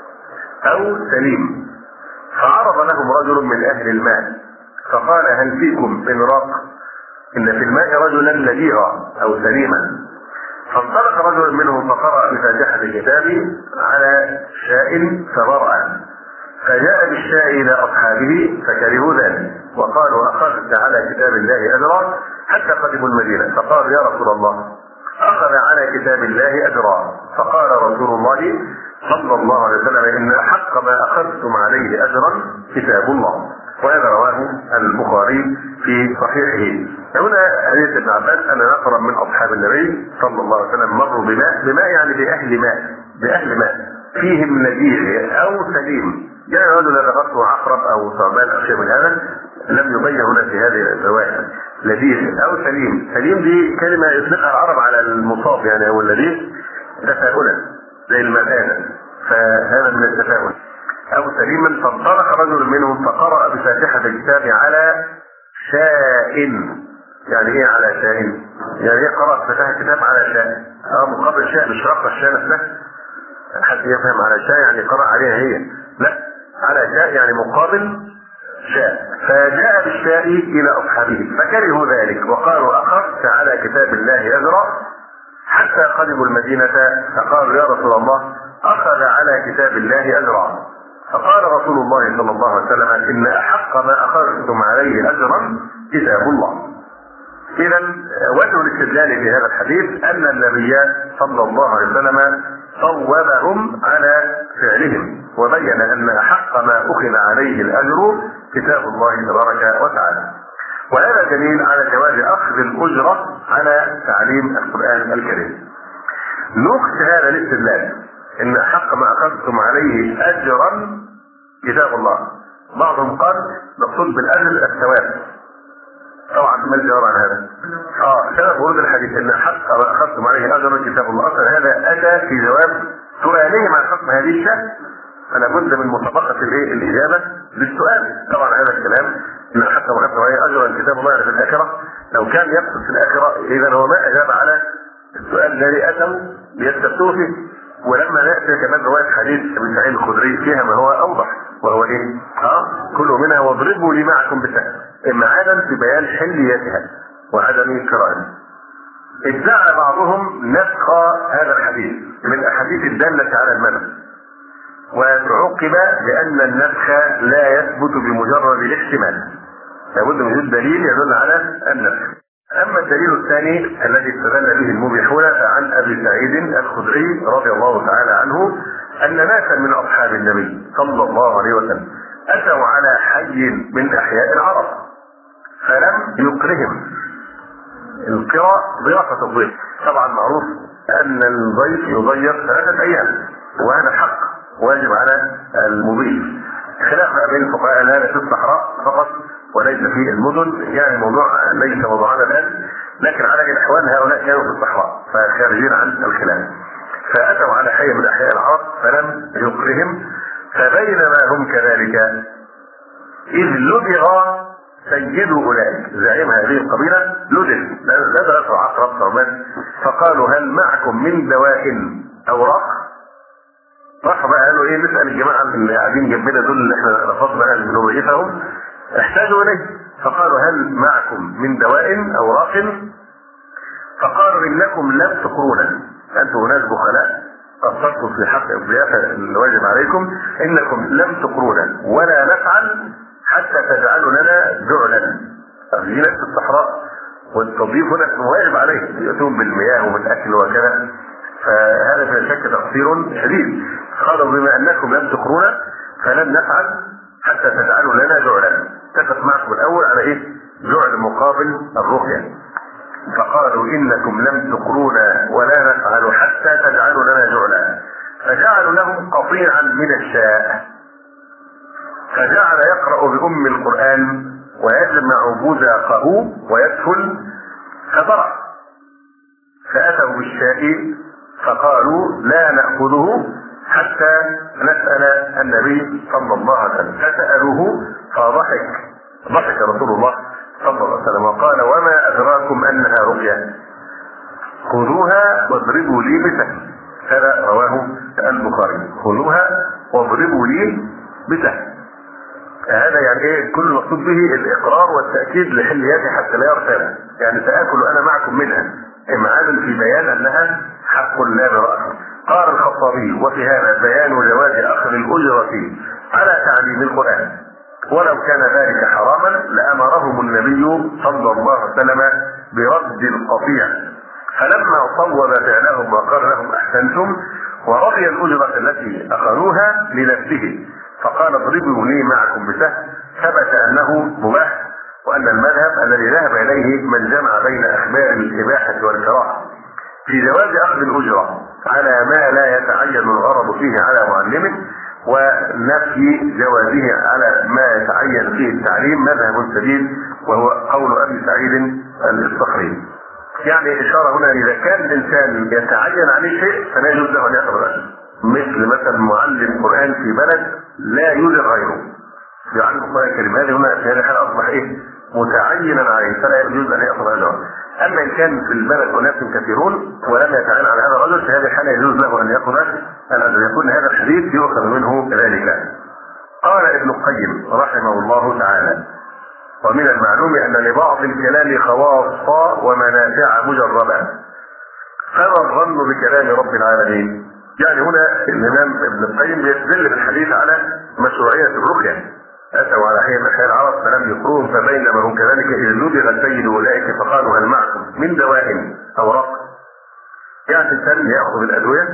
أو سليم، فعرض لهم رجل من أهل الماء فقال هل فيكم من راق؟ إن في الماء رجلا لذيذا أو سليما. فانطلق رجل منهم فقرأ بفاتحة الكتاب على شاء فبرأ، فجاء بالشاء إلى أصحابه فكرهوا ذلك وقالوا أخذت على كتاب الله أجرا حتى قدموا المدينة. فقالوا يا رسول الله أخذ على كتاب الله أجرا. فقال رسول الله صلى الله عليه وسلم إن أحق ما أخذتم عليه أجرا كتاب الله. وهذا رواه البخاري في صحيحه. هنا حديث ابن عباس أن نفرا من أصحاب النبي صلى الله عليه وسلم مروا بماء يعني بأهل ماء فيهم لذيذ أو سليم، يعني رجل لغته عقرب أو ثعبان أو شيء من هذا، لم يبين هنا في هذه الرواية لذيذ أو سليم دي كلمة يطلقها العرب على المصاب يعني أو اللذيذ تفاؤلا زي المثانة، فهذا من التفاؤل أو سليما. فانطلق رجل منهم فقرأ بفاتحة الكتاب على شاء. يعني ايه على شاء؟ يعني ايه قرأ بفاتحة الكتاب على شاء؟ مقابل شاء، مش رقة الشاء نفسها. حد يفهم على شاء يعني قرأ عليها هي؟ لا، على شاء يعني مقابل شاء. فجاء بالشاء إلى أصحابه فكرهوا ذلك وقالوا أخذت على كتاب الله أجرا حتى قدموا المدينة. فقالوا يا رسول الله أخذ على كتاب الله أجرا. فقال رسول الله صلى الله عليه وسلم إن أحق ما أخذتم عليه أجرا كتاب الله. إذا وجه الاستدلال في هذا الحديث أن النبي صلى الله عليه وسلم صوبهم على فعلهم وبين أن أحق ما أخذ عليه الأجر كتاب الله تبارك وتعالى. وهذا دليل على جواز أخذ الأجرة على تعليم القرآن الكريم. نقص هذا الاستدلال إن أحق ما أخذتم عليه أجرا كتاب الله. بعضهم قال مقصود بالأجر الثواب، طبعا ما الجواب عن هذا؟ سبب ورود الحديث ان حق ما اخذتم عليه اجرا كتاب الله، اصلا هذا اتى في جواب سؤالهم عن حكم هذه الشأن، فلا بد من مطابقه الاجابه للسؤال. طبعا هذا الكلام ان حق ما اخذتم عليه اجرا كتاب الله في الاخره، لو كان يقصد في الاخره اذا هو ما اجاب على السؤال الذي اتوا ليستفتوا فيه. ولما ناتي كمان روايه حديث ابن سعيد الخدري فيها ما هو اوضح، وهو ايه؟ كلوا منها واضربوا لي معكم بالسهم، إمعانا في بيان حليتها وعدم كراهتها. ادعى بعضهم نسخ هذا الحديث من الاحاديث الدالة على المنع، وعوقب بأن النسخ لا يثبت بمجرد الاحتمال، لابد من وجود دليل يدل على النسخ. أما الدليل الثاني الذي استدل به المبيحون عن أبي سعيد الخدري رضي الله تعالى عنه أن ناسا من أصحاب النبي صلى الله عليه وسلم أتوا على حي من أحياء العرب فلم يقرهم. القراء ضيافة الضيف، طبعا معروف أن الضيف يضيف 3 أيام وهذا حق واجب على المضيف، خلاف بين الفقهاء هذا في الصحراء فقط وليس في المدن، يعني الموضوع ليس موضوعنا الآن، لكن على الأحوال هؤلاء كانوا في الصحراء فخارجين عن الخلاف. فأتوا على حي من أحياء العرب فلم يقرهم، فبينما هم كذلك إذ لدغ سيد أولئك، زعيم هذه القبيلة لدغ عقرب ثعبان، فقالوا هل معكم من دواء أو رق؟ راحوا بقى قالوا ايه، نسأل الجماعة اللي قاعدين جنبنا دول اللي احنا رفضنا ان نضيفهم، احتاجوا اليه، فقالوا هل معكم من دواء أو رق؟ فقالوا إنكم لم تقرونا، أنتم ناس بخلاء قصدتم في حق الضيافة الواجب عليكم، إنكم لم تقرونا ولا نفعل حتى تجعلوا لنا جعلا. في ناس في الصحراء والتضييف هنا واجب عليهم، يأتون بالمياه والأكل وكذا، فهذا في شك تقصير شديد. قالوا بما أنكم لم تقرونا فلن نفعل حتى تجعلوا لنا جعلا، اتفق معكم الاول على ايه؟ جعل مقابل الرقيه. فقالوا انكم لم تقرونا ولا نفعل حتى تجعلوا لنا جعلا، فجعلوا له قطيعا من الشاء، فجعل يقرأ بأم القرآن ويجمع بزقه ويدخل فضرع، فأتوا بالشاء فقالوا لا نأخذه حتى نسأل النبي صلى الله عليه وسلم، فسألوه ضحك رسول الله صلى الله عليه وسلم وقال وما أدراكم أنها رقية، خذوها واضربوا لي بسهم. هذا رواه البخاري، خذوها واضربوا لي بسهم. هذا يعني ايه؟ كل المقصود به الاقرار والتاكيد لحليتها حتى لا يرتاب، يعني ساكل انا معكم منها، امعانا في بيان انها حق لا براء. قال الخطابي وفي هذا بيان جواز اخذ الاجره على تعليم القران، ولو كان ذلك حراما لامرهم النبي صلى الله عليه وسلم برد القطيع، فلما صوب فعلهم وقال لهم احسنتم ورضي الاجره التي اخذوها لنفسه فقال اضربوا لي معكم بسهم، ثبت انه مباح، وان المذهب الذي ذهب اليه من جمع بين اخبار الاباحه والكراهه في جواز اخذ الاجره على ما لا يتعين الغرض فيه على معلمه، ونفي جوازه على ما يتعين فيه التعليم مذهب سديد، وهو قول ابي سعيد الصخري. يعني اشاره هنا اذا كان الانسان يتعين عليه شيء فلا يجوز له ان ياخذ الاجر، مثل معلم قران في بلد لا يوجد غيره يعلم القران الكريم، هذه هنا في هذه الحاله اصبح ايه؟ متعينا عليه فلا يجوز ان ياخذ اجرا. اما ان كان في البلد اناس كثيرون ولم يتعين على هذا الرجل في هذه الحاله يجوز له ان ياخذ الاجر، يكون هذا الحديث يؤخذ منه كذلك. قال ابن القيم رحمه الله تعالى ومن المعلوم ان لبعض الكلام خواص ومنافع مجربه، فما الظن بكلام رب العالمين؟ يعني هنا الامام ابن القيم بيستدل بالحديث على مشروعيه الرقيه، اتوا على حي العرب فلم يقروهم فبينما هم كذلك اذ نبغ السيد اولئك فقالوا هل معكم من دواء او رق؟ يعني الانسان ياخذ الادويه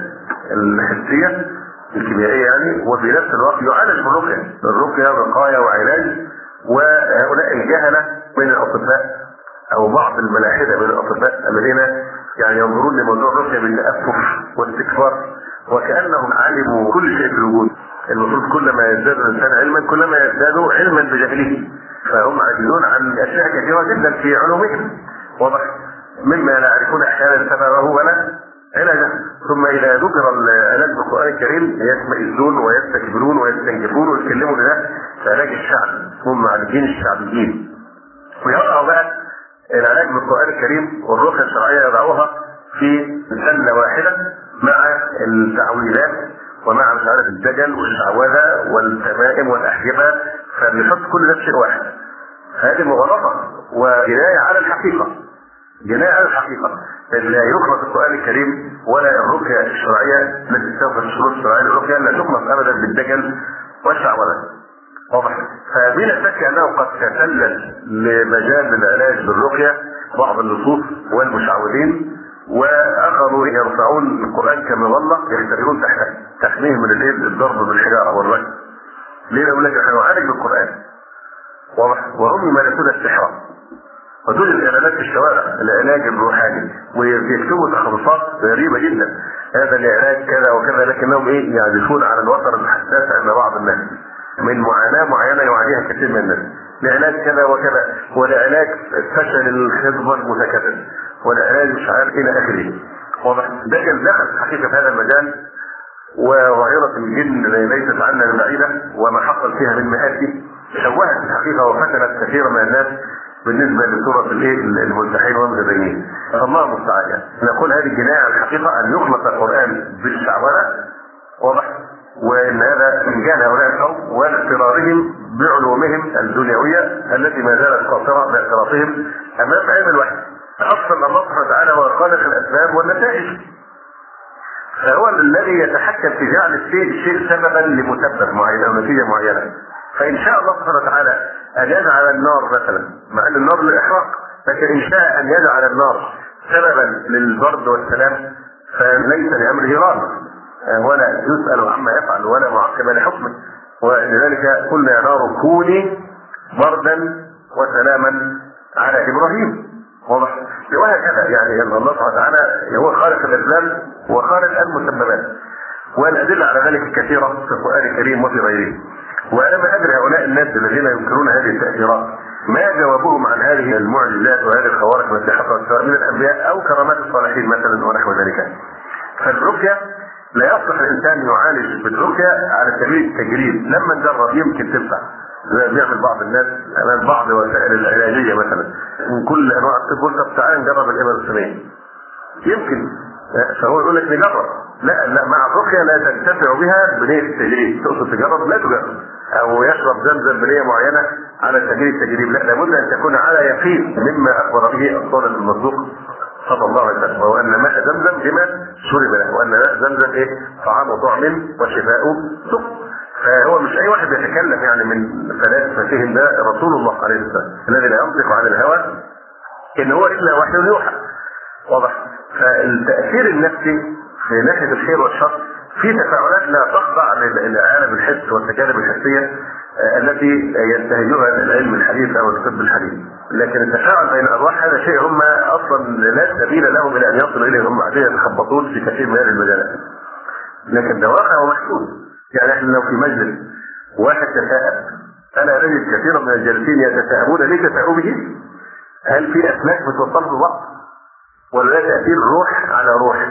الحسيه الكيميائيه يعني، وفي نفس الوقت يعالج بالرقيه، الرقيه وقايه وعلاج. وهؤلاء الجهله من الاطباء او بعض الملاحده من الاطباء الذين يعني ينظرون لموضوع الرقيه بالتأفف والاستكبار وكانهم علموا كل شيء في الوجود. المفروض كلما يزداد الانسان علما كلما يزداد علما بجهله، فهم عاجزون عن اشياء كثيره جدا في علومهم، واضح، مما لا يعرفون احيانا سببه ولا علاجه. ثم اذا ذكر العلاج بالقران الكريم يشمئزون ويستكبرون ويستنكفون ويتكلموا لله في علاج الشعب، هم معالجين الشعبيين، ويقعوا بقى العلاج بالقران الكريم والرقيه الشرعيه يضعوها في سله واحده مع التعويلات ومع مش عارف الدجل والشعوذه والتمائم والاحجبه، فبيحط كل ده في شيء واحد. هذه مغالطه وجنايه على الحقيقه، جنايه على الحقيقه. لا يخلص القران الكريم ولا الرقيه الشرعيه التي تستوفي الشروط الشرعيه للرقيه لا تخلص ابدا بالدجل والشعوذه، واضح. فبلا شك انه قد تسلل لمجال العلاج بالرقيه بعض اللصوص والمشعوذين، واخذوا يرفعون القران كمظله يختبرون تحميهم من الليل الضرب بالحجاره والرجم. ليه؟ يقول لك احنا نعالج بالقران، واضح، وهم يمارسون السحر وتوجد اعلانات في الشوارع العلاج الروحاني ويكتبوا تخصصات غريبه جدا، هذا العلاج كذا وكذا، لكنهم ايه؟ يعزفون على الوتر الحساس عند بعض الناس من معاناه معينه يعانيها كثير من الناس، لعلاج كذا وكذا، ولعلاج فشل الخصبه المتكرر، والعلاج مش عارف الى اخره، واضح. ده كان دخل حقيقه في هذا المجال، وظاهره الجن ليست عنا بعيده، وما حصل فيها من مآسي شوهت الحقيقه وفتنت كثيرا من الناس بالنسبه لصوره الملتحين والمتدينين. الله المستعان. نقول هذه الجنايه على الحقيقه ان يخلط القران بالشعوذه، واضح، وان هذا من جهل هؤلاء القوم واضطرارهم بعلومهم الدنيويه التي ما زالت قاصره باعترافهم امام علم الوحي. اصلا الله سبحانه وتعالى هو خالق الاسباب والنتائج، فهو الذي يتحكم في جعل الشيء سببا لمسبب معين او نتيجه معينه. فان شاء الله سبحانه وتعالى ان يجعل النار مثلا، مع ان النار للاحراق، لكن ان شاء ان يجعل النار سببا للبرد والسلام فليس لامره راد ولا يسال عما يفعل ولا معقب لحكمه. ولذلك قلنا يا نار كوني بردا وسلاما على ابراهيم. واضح؟ وهكذا يعني ان الله سبحانه وتعالى هو خالق الاسباب وخالق المسببات، والادله على ذلك كثيره في القران الكريم وفي غيره. وانا ما ادري هؤلاء الناس الذين ينكرون هذه التاثيرات ما جوابهم عن هذه المعجزات وهذه الخوارق التي حصلت سواء من الانبياء او كرامات الصالحين مثلا ونحو ذلك. فالرقيه لا يصلح الانسان يعالج بالرقيه على سبيل التجريب، لما نجرب يمكن تنفع زي ما بيعمل بعض الناس امام بعض الوسائل العلاجيه مثلا من كل انواع الطب، طب تعالى نجرب الابر السميه يمكن، فهو يقول لك نجرب. لا مع الرقيه لا تنتفع بها بنيه التجريب، تقصد تجرب لا تجرب، او يشرب زمزم بنيه معينه على سبيل التجريب، لا، لابد ان تكون على يقين مما اخبر به الصادق المصدوق صلى الله عليه وسلم، وهو ان ماء زمزم لما شرب له، وان ماء زمزم ايه؟ طعام طعم وشفاء سقم. فهو مش اي واحد يتكلم يعني من فلاسفتهم، ده رسول الله عليه السلام الذي لا ينطق عن الهوى ان هو الا وحي يوحى. واضح؟ فالتاثير النفسي في ناحيه الخير والشر في تفاعلات لا تخضع لعالم الحس والتجارب الحسيه التي ينتهجها العلم الحديث او الطب الحديث، لكن التفاعل بين الارواح هذا شيء هم اصلا لا سبيل لهم الى ان يصلوا اليه، هم قاعدين يتخبطون في كثير من هذه المجالات. لكن ده واقع ومحسوس. يعني احنا لو في مجلس واحد تساءل، انا اجد كثيرا من الجالسين يتساءلون لتساؤله، هل في اسماك بتوصل ببعض؟ ولا ده تاثير روح على روح؟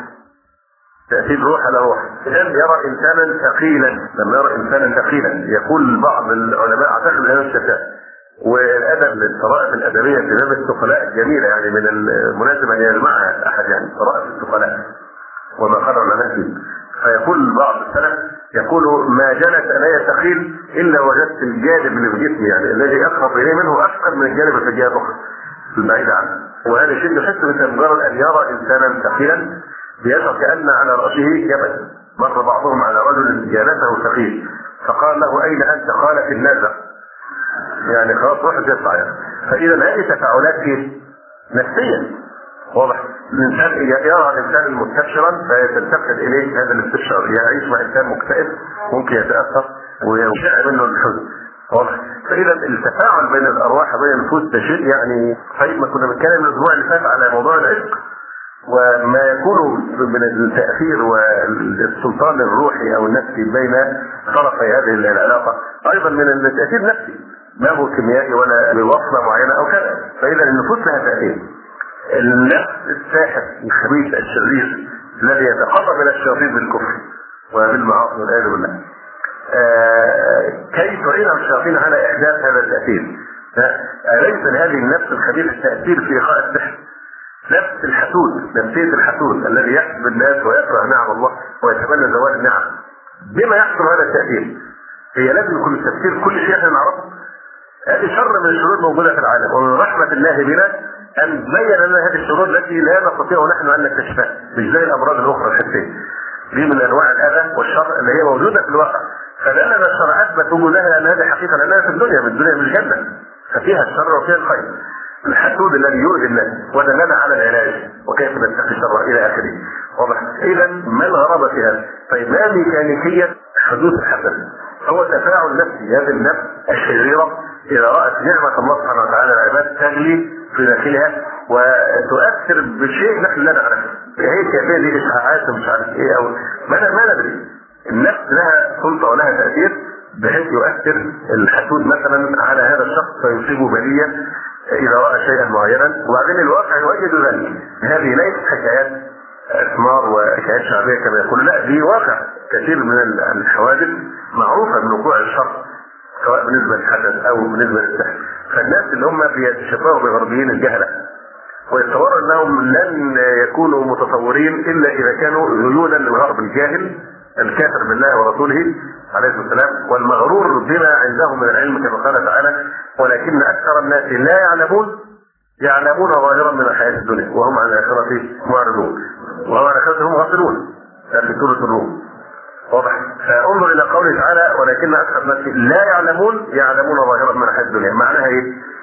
تأثير روح على روح. إذا يرى إنسانا ثقيلا، لما يرى إنسانا ثقيلا يقول بعض العلماء أعتقد هذا الشتاء، والأدب للطرائف الأدبية في باب الثقلاء الجميلة، يعني من المناسب أن يجمعها أحد يعني طرائف الثقلاء وما قال العلماء فيه. فيقول بعض السلف يقول ما جنت علي ثقيل إلا وجدت الجانب اللي في جسمي يعني الذي أقرب إليه منه أثقل من الجانب في الجهة الأخرى البعيدة عنه. وهذا شيء يحس بمجرد أن يرى إنسانا ثقيلا بيشعر كأن على رأسه جبل. مر بعضهم على رجل جالسه ثقيل فقال له أين أنت؟ قال في النازع، يعني خلاص روح تدفع يعني. فإذا هذه تفاعلات نفسية. واضح؟ الإنسان يرى الإنسان المستبشرا فيتنتقل إليه هذا الاستبشار، يعيش مع إنسان مكتئب ممكن يتأثر ويشع منه الحزن. واضح؟ فإذا التفاعل بين الأرواح وبين النفوس ده شيء يعني طيب. ما كنا بنتكلم الأسبوع اللي فات على موضوع العشق وما يكون من التأثير والسلطان الروحي أو النفسي بين طرفي هذه العلاقة، أيضا من التأثير النفسي ما هو كيميائي ولا بوصلة معينة أو كذا. فإذا النفوس لها تأثير. النفس الساحر الخبيث الشرير الذي يتقرب إلى الشياطين بالكفر وبالمعاصي والعياذ بالله، كيف تعين الشياطين على إحداث هذا التأثير؟ أليس لهذه النفس الخبيثة التأثير في إيقاع السحر؟ نفس الحسود، نفسية الحسود الذي يحسب الناس ويكره نعم الله ويتمنى زوال النعم، بما يحصل هذا التأثير؟ هي لازم يكون التفسير كل شيء احنا نعرفه. هذه شر من الشرور موجودة في العالم، ومن رحمة الله بنا أن بين لنا هذه الشرور التي لا نستطيع نحن أن نكتشفها، مش زي الأمراض الأخرى الحسية. دي من أنواع الأذى والشر اللي هي موجودة في الواقع، فلأن الشر أثبت وجودها لأن هذه حقيقة لأنها في الدنيا، من الدنيا مش جنة، ففيها الشر وفيها الخير. الحسود الذي يؤذي الناس ودلنا على العلاج وكيف نتقي الشر الى اخره. واضح؟ اذا ما الغرابه في هذا؟ طيب ما ميكانيكيه حدوث الحسد؟ هو تفاعل نفسي. هذه النفس الشريره اذا رات نعمه الله سبحانه وتعالى العباد تغلي في داخلها وتؤثر بشيء نحن لا نعرفه. هي كيفيه دي اشعاعات ومش عارف ايه او ما ندري. النفس لها سلطه ولها تاثير بحيث يؤثر الحسود مثلا على هذا الشخص فيصيبه بليه إذا رأى شيئا معينا، وبعدين الواقع يؤيد ذلك. هذه ليست حكايات إثمار وحكايات شعبية كما يقول، لا، دي واقع. كثير من الحوادث معروفة من وقوع الشر سواء بالنسبة للحدث أو بالنسبة للسحر. فالناس اللي هم بيتشبهوا بغربيين الجهلة ويتصوروا أنهم لن يكونوا متصورين إلا إذا كانوا عيونا للغرب الجاهل الكافر بالله ورسوله عليه الصلاة والسلام والمغرور بما عندهم من العلم كما قال تعالى ولكن أكثر الناس لا يعلمون ظاهرا من الحياة الدنيا وهم عن الآخرة معرضون وهم عن الآخرة هم غافلون في سورة الروم. واضح؟ فانظر إلى قوله تعالى ولكن أكثر الناس لا يعلمون ظاهرا من الحياة الدنيا. معناها إيه؟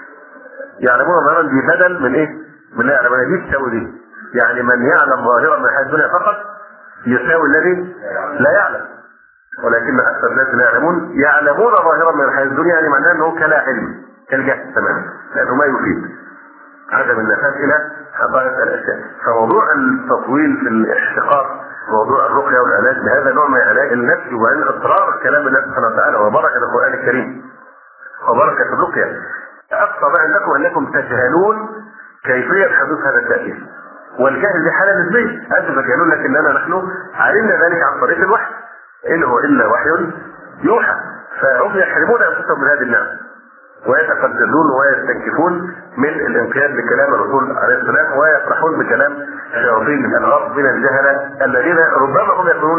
يعلمون ظاهرا دي بدل من إيه؟ من لا يعلمون. دي تساوي دي، يعني من يعلم ظاهرا من الحياة الدنيا فقط يساوي الذي لا يعلم. ولكن أكثر الناس لا يعلمون ظاهرا من الحياة الدنيا، يعني معناه أنه كلا كالجهل تماما، لانه ما يفيد عدم النفاذ الى حقائق الاشياء. فموضوع التطويل في الاحتقار، موضوع الرقيه والعلاج بهذا نوع من العلاج النفسي، وبعدين اضطرار كلام الله سبحانه وتعالى وبركه القران الكريم وبركه الرقيه. اقصى ما عندكم انكم تجهلون كيفيه حدوث هذا التاثير، والجهل دي حاله نسبيه. انتم تجهلون لكننا نحن علمنا ذلك عن طريق الوحي، ان هو الا وحي يوحى. فهم يحرمون انفسهم من هذه النعمه ويتقدسون ويستنكفون من الانقياد لكلام الرسول عليه السلام، ويفرحون بكلام شياطين الارض من الجهله الذين ربما هم يكونون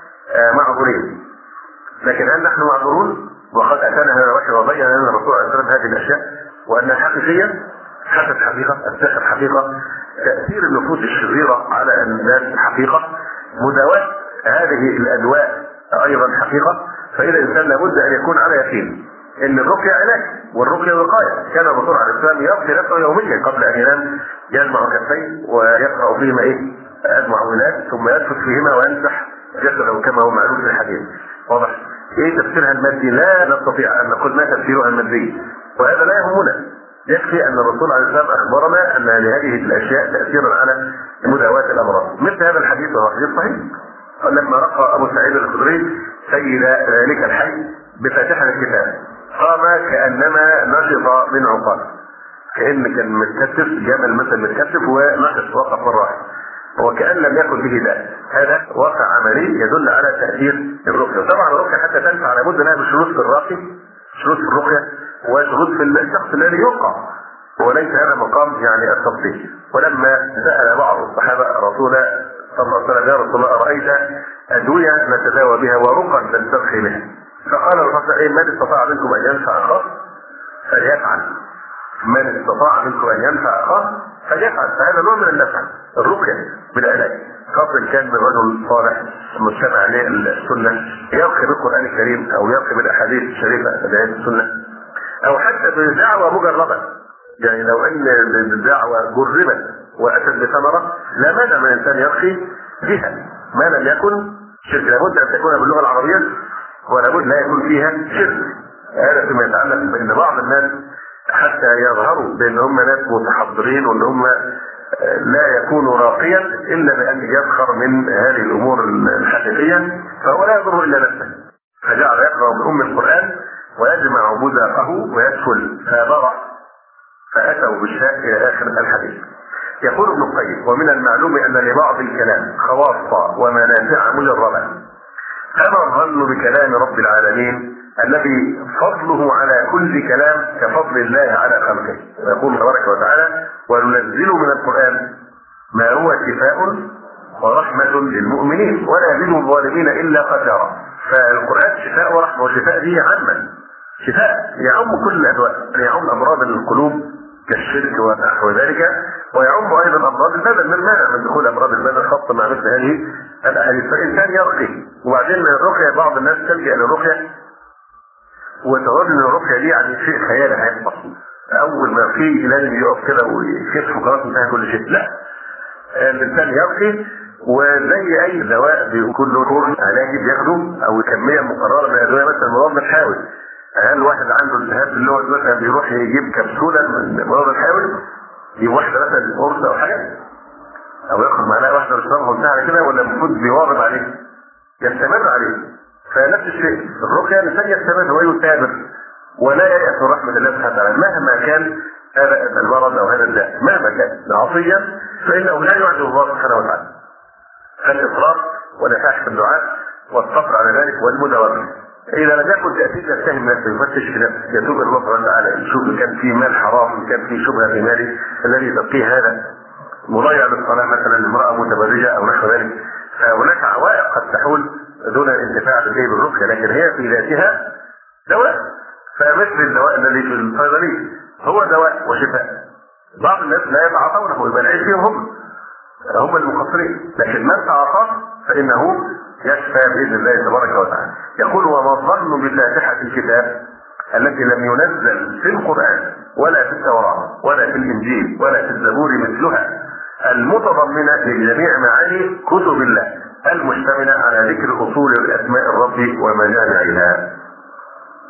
معذورين. لكن هل نحن معذورون؟ وقد اتانا هذا الوحي وبين لنا الرسول عليه السلام هذه الاشياء وانها حقيقيه، حدث حقيقه، السحر حقيقه، تاثير النفوس الشريره على الناس حقيقه، مداواه هذه الادواء ايضا حقيقه. فاذا الانسان لابد ان يكون على يقين ان الرقيه علاج والرقيه وقايه. كان الرسول عليه السلام يرقي نفسه يوميا قبل ان ينام، يجمع كفيه ويقرا فيهما المعوذات ثم ينفث فيهما ويمسح جسده كما هو معلوم في الحديث. واضح؟ ايه تفسيرها المادي؟ لا نستطيع ان نقول ما تفسيرها المادي، وهذا لا يهمنا. يكفي ان الرسول عليه السلام اخبرنا ان لهذه الاشياء تاثيرا على مداواه الامراض. مثل هذا الحديث وهو حديث صحيح، لما رقى ابو سعيد الخدري سيد ذلك الحي بفاتحه الكتاب قام كانما نشط من عقال، كان متكتف، جمل مثلا متكتف ونشط وقف مره واحده وكان لم يكن به داء. هذا واقع عملي يدل على تاثير الرقيه. طبعا الرقيه حتى تنفع لابد لها بشروط في الراقي، شروط في الرقيه وشروط في الشخص الذي يوقع، وليس هذا مقام يعني التفصيل. ولما سال بعض الصحابه رسول صلى الله عليه وسلم: يا رسول الله ارايت ادويه نتداوى بها ورقا نسترخي بها؟ فقال الرسول: من استطاع منكم ان ينفع اخاه فليفعل. من استطاع منكم ان ينفع اخاه فليفعل. فهذا نوع من النفع، الرقيه بالعلاج. خاصه كان من رجل صالح مستمع للسنه يرقي بالقران الكريم او يرقي بالاحاديث الشريفه بدايه السنه، او حتى بدعوه مجربه. يعني لو ان الدعوه جربت واتت بثمره لا مانع من الانسان يرقي بها ما لم يكن شرك. لابد ان تكون باللغه العربيه ولابد لا يكون فيها شرك. هذا فيما يتعلق بان بعض الناس حتى يظهروا بان هم ناس متحضرين وان هم لا يكونوا راقيا الا بان يسخر من هذه الامور الحقيقيه، فهو لا يضر الا نفسه. فجعل يقرا بام القران ويجمع بزاقه ويدخل فبرع فاتوا بالشاء الى اخر الحديث. يقول ابن القيم: ومن المعلوم ان لبعض الكلام خواص ومنافع مجربه، فما الظن بكلام رب العالمين الذي فضله على كل كلام كفضل الله على خلقه. ويقول تبارك وتعالى: وننزل من القرآن ما هو شفاء ورحمة للمؤمنين ولا يزيد الظالمين إلا خسارا. فالقرآن شفاء ورحمة، وشفاء دي عامة، شفاء يعم كل الأدواء، يعم أمراض القلوب كالشرك ونحو ذلك، ويعم أيضا أمراض البدن. من مانع من دخول أمراض البدن خاصة مع مثل هذه الأحاديث؟ فالإنسان يرقي. وبعدين الرقية بعض الناس تلجأ للرقية وتظن ان الرقيه دي يعني شيء خيالي هيحصل، اول ما في لازم يقف كده ويكشف وخلاص انتهى كل شيء. لا، الانسان يرقي وزي اي دواء بيكون له كورس علاجي بياخده او كميه مقرره من الادويه، مثلا مضاد الحيوي. هل واحد عنده التهاب في اللغه مثلا بيروح يجيب كبسوله من مضاد الحيوي، يجيب واحده مثلا قرص او حاجه، او ياخد معلقه واحده ويشربها وانتهى على كده، ولا المفروض بيواظب عليه يستمر عليه؟ فنفس الشيء الرقيه الانسان يستمر ويثابر ولا ييأس من رحمه الله سبحانه وتعالى مهما كان هذا المرض او هذا الداء، مهما كان عصيا فانه لا يعجز الله سبحانه وتعالى. فالاصرار والالحاح في الدعاء والصبر على ذلك والمداومه. اذا لم يكن تاتيك يتهم نفسه، يفتش في نفسه، يتوب الى الله سبحانه وتعالى، يشوف ان كان في مال حرام، ان كان في شبهه في ماله الذي تلقيه هذا، مضيع للصلاه مثلا لامراه متبرجه او نحو ذلك. فهناك عوائق قد تحول دون الانتفاع بالشيء بالرقيه، لكن هي في ذاتها دواء. فمثل الدواء الذي في الصيدليه هو دواء وشفاء. بعض الناس لا يتعاطونه، يبقى العيب فيهم هم المقصرين، لكن من تعاطاه فانه يشفى باذن الله تبارك وتعالى. يقول: وما الظن بفاتحه الكتاب التي لم ينزل في القران ولا في التوراه ولا في الانجيل ولا في الزبور مثلها، المتضمنه لجميع معاني كتب الله المشتمله على ذكر اصول اسماء الرب ومجامعها.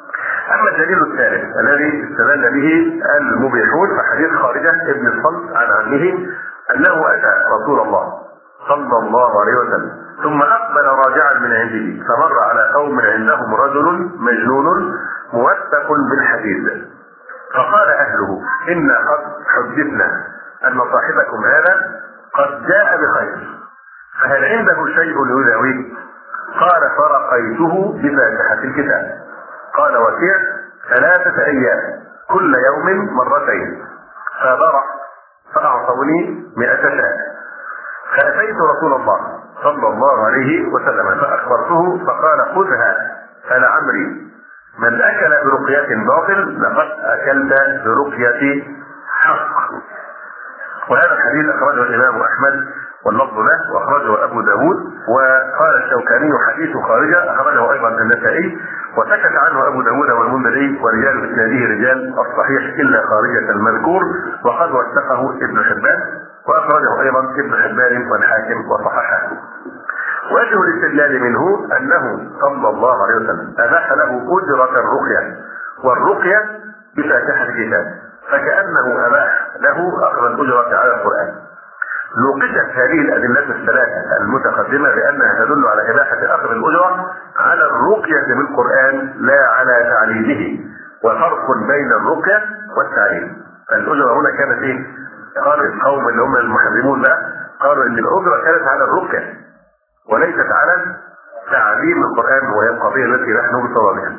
اما الدليل الثالث الذي استدل به المبيحون فحديث خارجه ابن الصلت عن عمه انه اتى رسول الله صلى الله عليه وسلم ثم اقبل راجعا من عنده فمر على قوم عندهم رجل مجنون موثق بالحديد فقال اهله انا قد حدثنا ان صاحبكم هذا قد جاء بخير فهل عنده شيء يداويه؟ قال فرقيته بفاتحة الكتاب. قال وكيع 3 أيام كل يوم مرتين فبرأ فأعطوني 100 شاة فأتيت رسول الله صلى الله عليه وسلم فأخبرته فقال خذها فلعمري من أكل برقية باطل لقد أكلت برقية حق. وهذا الحديث أخرجه الإمام أحمد واللفظ له واخرجه ابو داود. وقال الشوكاني حديث خارجه اخرجه ايضا النسائي وسكت عنه ابو داود والمنذري ورجال اسناده رجال الصحيح الا خارجه المذكور وقد وثقه ابن حبان واخرجه ايضا ابن حبان والحاكم وصححه. وجه الاستدلال منه انه صلى الله عليه وسلم اباح له اجره الرقيه والرقيه بفاتحه الكتاب فكانه اباح له اخذ الاجره على القران. نوقشت هذه الأدلة الثلاثة المتقدمة بأنها تدل على إباحة أخذ الأجرة على الرقية بالقرآن لا على تعليمه وفرق بين الرقية والتعليم. الأجرة هنا كانت إيه؟ قالوا القوم اللي هم المحرمون بقى قالوا إن الأجرة كانت على الرقية وليست على تعليم القرآن وهي القضية التي نحن بصددها.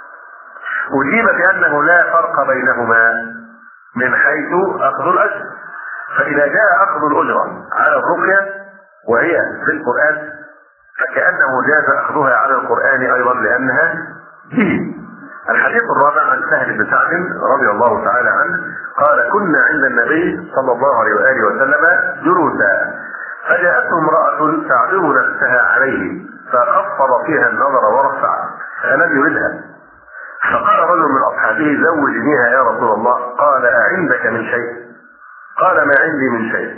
أجيب بأنه لا فرق بينهما من حيث أخذ الأجر فإذا جاء أخذ الأجرة على الرقية وهي في القرآن فكأنه جاز أخذها على القرآن أيضا لأنها به. الحديث الرابع عن سهل بن سعد رضي الله تعالى عنه قال كنا عند النبي صلى الله عليه وآله وسلم جلوسا فجاءته امرأة تعرض نفسها عليه فخفض فيها النظر ورفع فلم يردها فقال رجل من أصحابه زوجنيها يا رسول الله قال أعندك من شيء؟ قال ما عندي من شيء.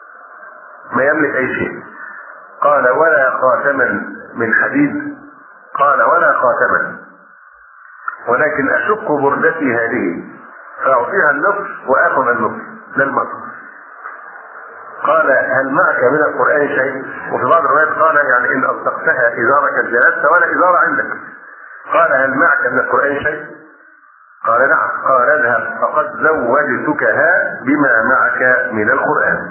ما يملك أي شيء. قال ولا خاتما من حديد؟ قال ولا خاتما ولكن أشق بردتي هذه فأعطيها النصف وآخذ النصف للمصر. قال هل معك من القرآن شيء؟ وفي بعض الروايات قال يعني إن أصدقتها إزارك جلست ولا إزار عندك. قال هل معك من القرآن شيء؟ قال نعم. قال اذهب فقد زوجتكها بما معك من القرآن.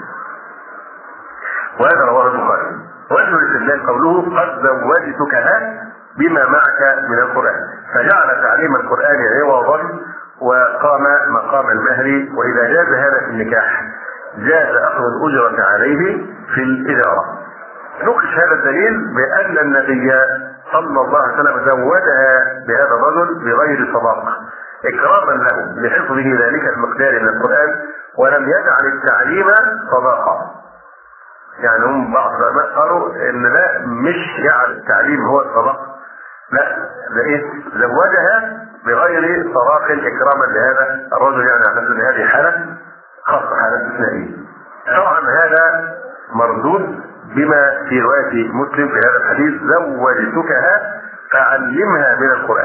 وهذا رواه البخاري. وجه الاستدلال قوله قد زوجتكها بما معك من القرآن فجعل تعليم القرآن عوضا وقام مقام المهر وإذا جاز هذا في النكاح جاز أخذ الأجرة عليه في الإدارة. نقش هذا الدليل بأن النبي صلى الله عليه وسلم زوجها بهذا الرجل بغير صداقة إكراما له لحفظه ذلك المقدار من القرآن ولم يجعل التعليم صداقة. يعني هم بعض العلماء قالوا إن لا مش يجعل التعليم هو الصداقة، لا ده إيه؟ زوجها بغير صداق إكراما لهذا الرجل يعني على أن هذه حالة خاصة حالة استثنائية. طبعا هذا مردود بما في رواية مسلم في هذا الحديث زوجتكها فعلمها من القرآن.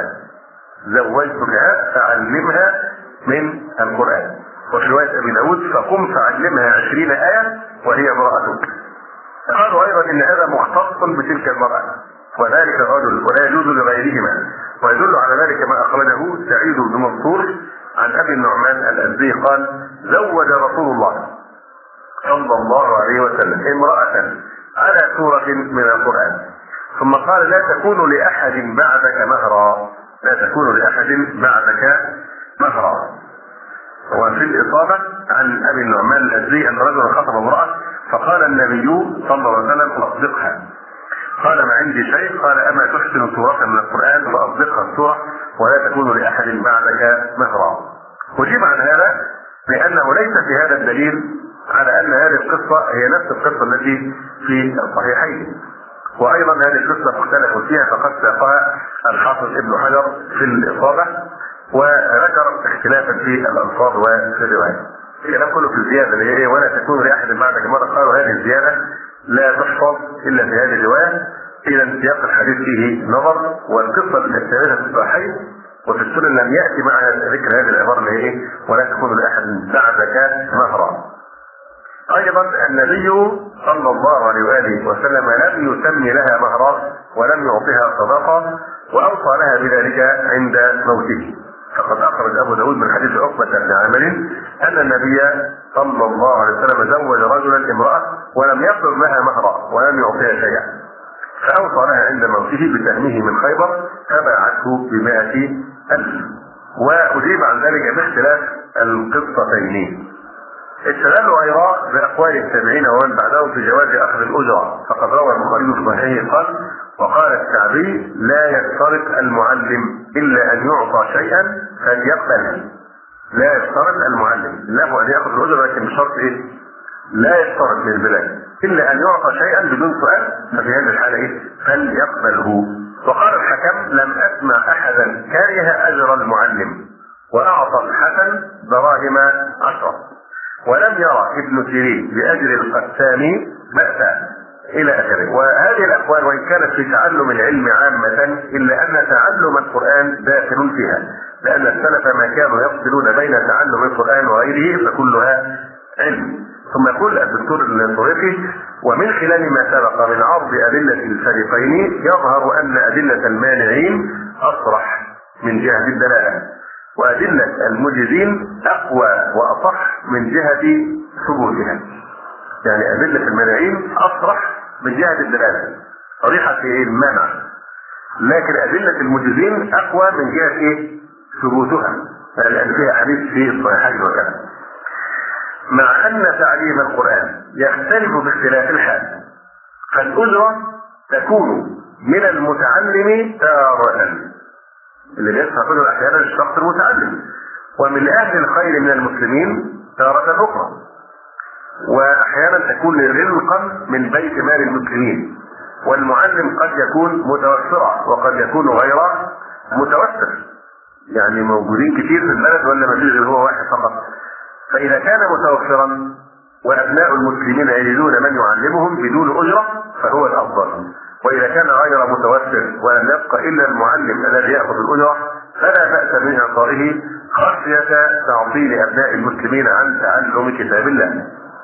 زوجتكها فعلمها من القرآن. وفي رواية أبي داود فقم فعلمها 20 آية وهي امرأتك. قالوا أيضا إن هذا مختص بتلك المرأة وذلك الرجل ولا يجوز لغيرهما. ويدل على ذلك ما أخرجه سعيد بن منصور عن أبي النعمان الأزدي قال زوج رسول الله صلى الله عليه وسلم امرأة على سورة من القرآن ثم قال لا تكون لأحد بعدك مهرا. لا تكون لأحد بعدك مهرا. وفي الإصابة عن أبي النعمان الأزدي أن رجلا خطب امرأة فقال النبي صلى الله عليه وسلم أصدقها. قال ما عندي شيء. قال أما تحسن سورة من القرآن فأصدقها السورة ولا تكون لأحد بعدك مهرا. أجيب عن هذا لأنه ليس في هذا الدليل على أن هذه القصة هي نفس القصة التي في الصحيحين. وأيضا هذه القصة مختلف فيها فقد ساقها الحافظ ابن حجر في الإصابة وذكر اختلافا في الألفاظ وفي الرواية. الكلام كله في الزيادة اللي هي ولا تكون لأحد بعدك مرة. قالوا هذه الزيادة لا تحفظ إلا في هذه الرواية. إذا سياق الحديث فيه نظر والقصة الثابتة في الصحيحين وفي السنن لم يأتي معها ذكر هذه العبارة اللي هي ولا تكون لأحد بعدك مهرا. أيضا النبي صلى الله عليه وآله وسلم لم يسمي لها مهرا ولم يعطيها صدقة، وأوصى لها بذلك عند موته. فقد أخرج أبو داود من حديث عقبة بن عامر أن النبي صلى الله عليه وسلم زوج رجلا امرأة ولم يطلب لها مهرا ولم يعطيها شيئا، فأوصى لها عند موته بسهمه من خيبر فباعته ب100,000. وأجيب عن ذلك باختلاف القصتين. استدل أيضا بأقوال التابعين ومن بعدهم في جواز أخذ الأجرة، فقد روى البخاري في صحيحه قال: وقال الشعبي: لا يشترط المعلم إلا أن يعطى شيئا فليقبل. لا يشترط المعلم له أن يأخذ الأجرة، لكن بشرط إيه؟ لا يشترط من البلاد إلا أن يعطى شيئا بدون سؤال، ففي هذه الحالة إيه؟ فليقبله. وقال الحكم: لم أسمع أحدا كره أجر المعلم وأعطى الحسن دراهم 10، ولم يرى ابن سيرين بأجر القسام بأسا، إلى آخره. وهذه الأقوال وإن كانت في تعلم العلم عامة إلا أن تعلم القرآن داخل فيها، لأن السلف ما كانوا يفصلون بين تعلم القرآن وغيره فكلها علم. ثم يقول الدكتور الطريقي: ومن خلال ما سبق من عرض أدلة الفريقين يظهر أن أدلة المانعين أصرح من جهة الدلالة، وأدلة المجيزين أقوى وأصح من جهة ثبوتها. يعني أدلة المانعين أصرح من جهة الدلالة، صريحة في المنع، لكن أدلة المجيزين أقوى من جهة ثبوتها، لأن فيها حديث في الصحيحين وكذا. مع أن تعليم القرآن يختلف باختلاف الحال، فالأجرة تكون من المتعلم تارة، اللي بيدفع كله أحيانا الشخص المتعلم، ومن أهل الخير من المسلمين تارة أخرى، وأحيانا تكون رزقا من بيت مال المسلمين. والمعلم قد يكون متوفرا وقد يكون غير متوفر، يعني موجودين كتير في البلد ولا ما فيش غير هو واحد فقط. فإذا كان متوفرا وأبناء المسلمين يجدون من يعلمهم بدون أجرة فهو الأفضل، وإذا كان غير متوفر ولم يبقى إلا المعلم الذي يأخذ الأجرة فلا بأس من إعطائه خشية تعطيل أبناء المسلمين عن تعلم كتاب الله.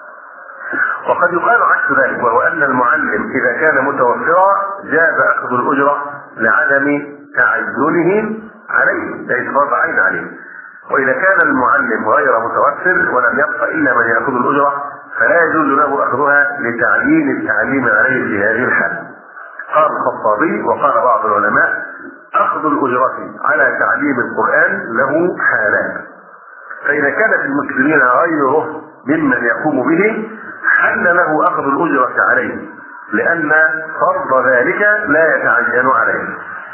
وقد يقال عكس ذلك، وهو أن المعلم إذا كان متوفرا جاز أخذ الأجرة لعدم تعينه عليه، ليس فرض عين عليه. وإذا كان المعلم غير متوفر ولم يبق إلا من يأخذ الأجرة فلا يجوز له أخذها لتعيين التعليم عليه في هذه الحالة. قال الخطابي وقال بعض العلماء: أخذ الأجرة على تعليم القرآن له حالات، فإذا كان في المسلمين غيره ممن يقوم به حل له أخذ الأجرة عليه، لأن فرض ذلك لا يتعين عليه.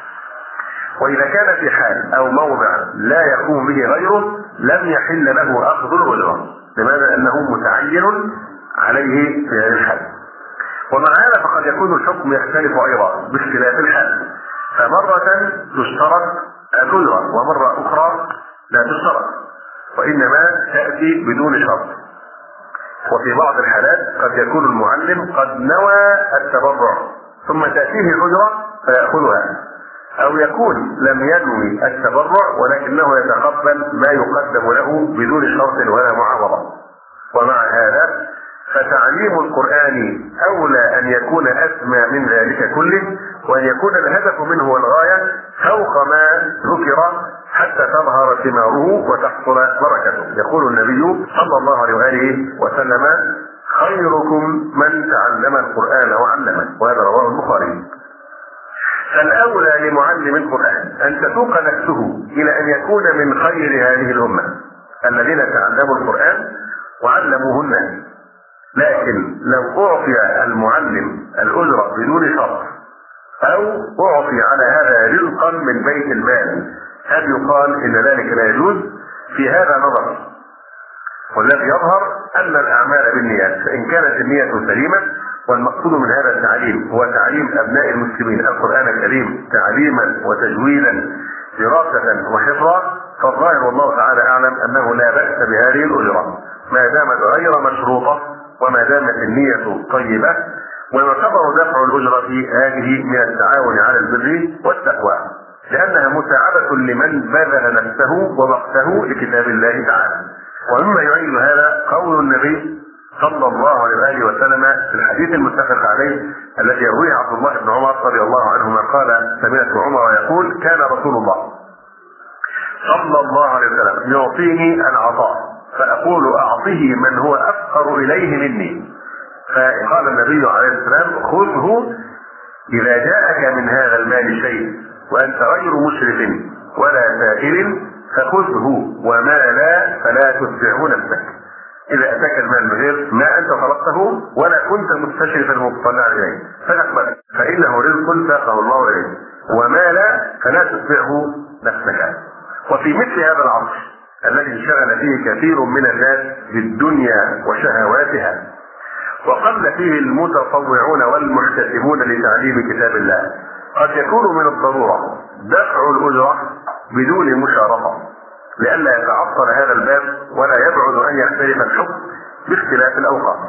وإذا كان في حال أو موضع لا يقوم به غيره لم يحل له أخذ الأجرة، لماذا؟ أنه متعين عليه في هذه الحال. ومع هذا فقد يكون الحكم يختلف أيضا باختلاف الحال، فمرة تشترط الأجرة ومرة أخرى لا تشترط، وإنما تأتي بدون شرط. وفي بعض الحالات قد يكون المعلم قد نوى التبرع ثم تأتيه الأجرة فيأخذها، أو يكون لم ينوي التبرع ولكنه يتقبل ما يقدم له بدون شرط ولا معاوضة. ومع هذا فتعليم القرآن أولى أن يكون أسمى من ذلك كله، وأن يكون الهدف منه والغاية فوق ما ذكر حتى تظهر ثماره وتحصل بركته. يقول النبي صلى الله عليه وآله وسلم: خيركم من تعلم القرآن وعلمه، وهذا رواه البخاري. فالأولى لمعلم القرآن أن تسوق نفسه إلى أن يكون من خير هذه الأمة الذين تعلموا القرآن وعلموه الناس. لكن لو أعطي المعلم الأجرة بدون شرط أو أعطي على هذا رزقا من بيت المال، هل يقال إن ذلك لا يجوز؟ في هذا نظر، والذي يظهر أن الأعمال بالنيات، فإن كانت النية سليمة والمقصود من هذا التعليم هو تعليم أبناء المسلمين القرآن الكريم تعليما وتجويدا دراسة وحفظا، فالظاهر والله تعالى أعلم أنه لا بأس بهذه الأجرة ما دامت غير مشروطة وما دامت النية طيبة، ويعتبر دفع الأجرة هذه من التعاون على البر والتقوى. لأنها مساعدة لمن بذل نفسه ووقته لكتاب الله تعالى. ومما يعين هذا قول النبي صلى الله عليه وآله وسلم في الحديث المتفق عليه الذي يرويه عبد الله بن عمر رضي الله عنهما قال: سمعت عمر يقول: كان رسول الله صلى الله عليه وسلم يعطيني العطاء فأقول: أعطه من هو أفقر إليه مني. فقال النبي عليه السلام: خذه إذا جاءك من هذا المال شيء وأنت غير مشرف ولا سائل فخذه، وما لا فلا تتبعه نفسك. إذا أتاك المال من غير ما أنت طلبته ولا كنت مستشرفا مطلعا إليه فنقبل، فإنه رزق ساقه الله إليه، وما لا فلا تتبعه نفسك. وفي مثل هذا العصر الذي انشغل فيه كثير من الناس بالدنيا وشهواتها وقل فيه المتطوعون والمحتسبون لتعليم كتاب الله، قد يكون من الضرورة دفع الأجرة بدون مشارطة لئلا يتعطل هذا الباب ولا يبعد أن يختلف الحكم باختلاف الأوقات.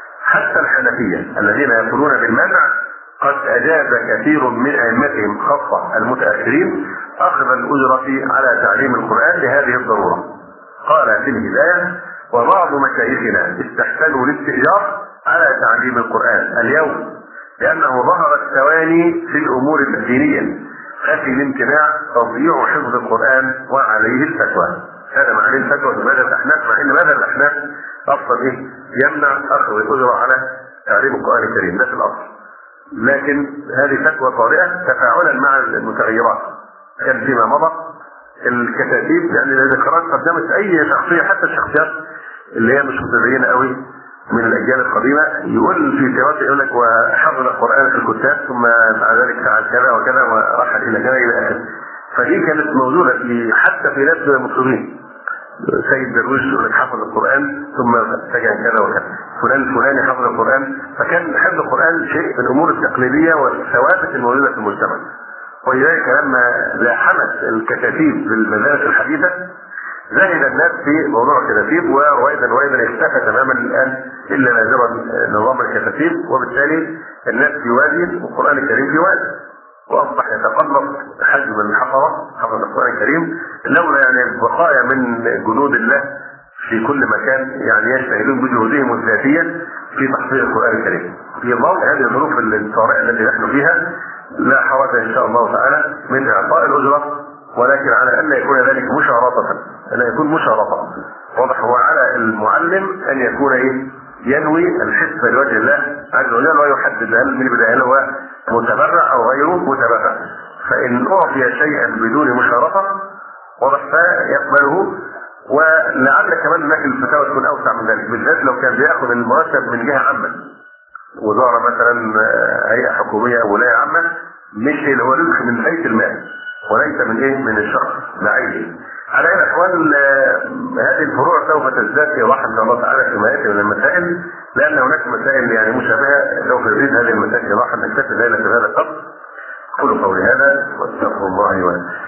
حتى الحنفية الذين يقولون بالمنع قد أجاز كثير من أئمتهم خاصة المتأخرين أخذ الأجرة على تعليم القرآن لهذه الضرورة. قال في الهداية: وبعض مشايخنا استحسنوا الاستئجار على تعليم القرآن اليوم لأنه ظهر التواني في الأمور الدينية ففي الامتناع تضييع حفظ القرآن وعليه الفتوى. هذا معنى الفتوى في مذهب الأحناف، مع أن مذهب الأحناف أصلا يمنع أخذ الأجرة على تعليم القرآن الكريم، ده في الأصل، لكن هذه فتوى طارئة تفاعلا مع المتغيرات. كان فيما مضى الكتاتيب، يعني الذكرات قدمت أي شخصية حتى الشخصيات اللي هي مش متدينة قوي من الأجيال القديمة يقول في سيرته يقول لك: وحفظ القرآن في الكتاب ثم بعد ذلك فعل كذا وكذا ورحل إلى كذا إلى آخره. فدي كانت موجودة في حتى في ناس المسلمين. سيد درويش يقول لك حفظ القرآن ثم سجن كذا وكذا، فلان الفلاني حفظ القرآن. فكان حفظ القرآن شيء من الأمور التقليدية والثوابت الموجودة في المجتمع. ولذلك لما زاحمت الكتاتيب بالمدارس الحديثة زهد الناس في موضوع الكتاتيب، ورويدا اختفى تماما الان الا نادرا نظام الكتاتيب، وبالتالي الناس في وادي والقران الكريم في وادي، واصبح يتقلص حجم الحفظه حفظ القران الكريم لولا يعني بقايا من جنود الله في كل مكان يعني يجتهدون بجهودهم الذاتيه في تحصيل القران الكريم. في ضوء هذه الظروف الطارئه التي نحن فيها لا حرج ان شاء الله تعالى من اعطاء الاجره، ولكن على ان يكون ذلك مشارطه، أن يكون مشارطة. واضح؟ هو على المعلم أن يكون ينوي الحسبة لوجه الله عز وجل ويحدد هل من بداية هو متبرع أو غيره متبرع. فإن أعطي شيئا بدون مشارطة واضح فيقبله. ولعل كمان هناك الفتاوى تكون أوسع من ذلك، بالذات لو كان بيأخذ المرتب من جهة عامة، وزارة مثلا، هيئة حكومية أو ولاية عامة، مش اللي هو رزق من بيت المال وليس من الشخص بعينه. على أي الأحوال هذه الفروع سوف تزداد في رحمة الله تعالى فيما يأتي من المسائل، لأن هناك مسائل يعني مشابهة سوف يزيد هذه المسائل راحة نكتفي ذلك في هذا القدر. قولوا قولي هذا واستغفر الله ولكم.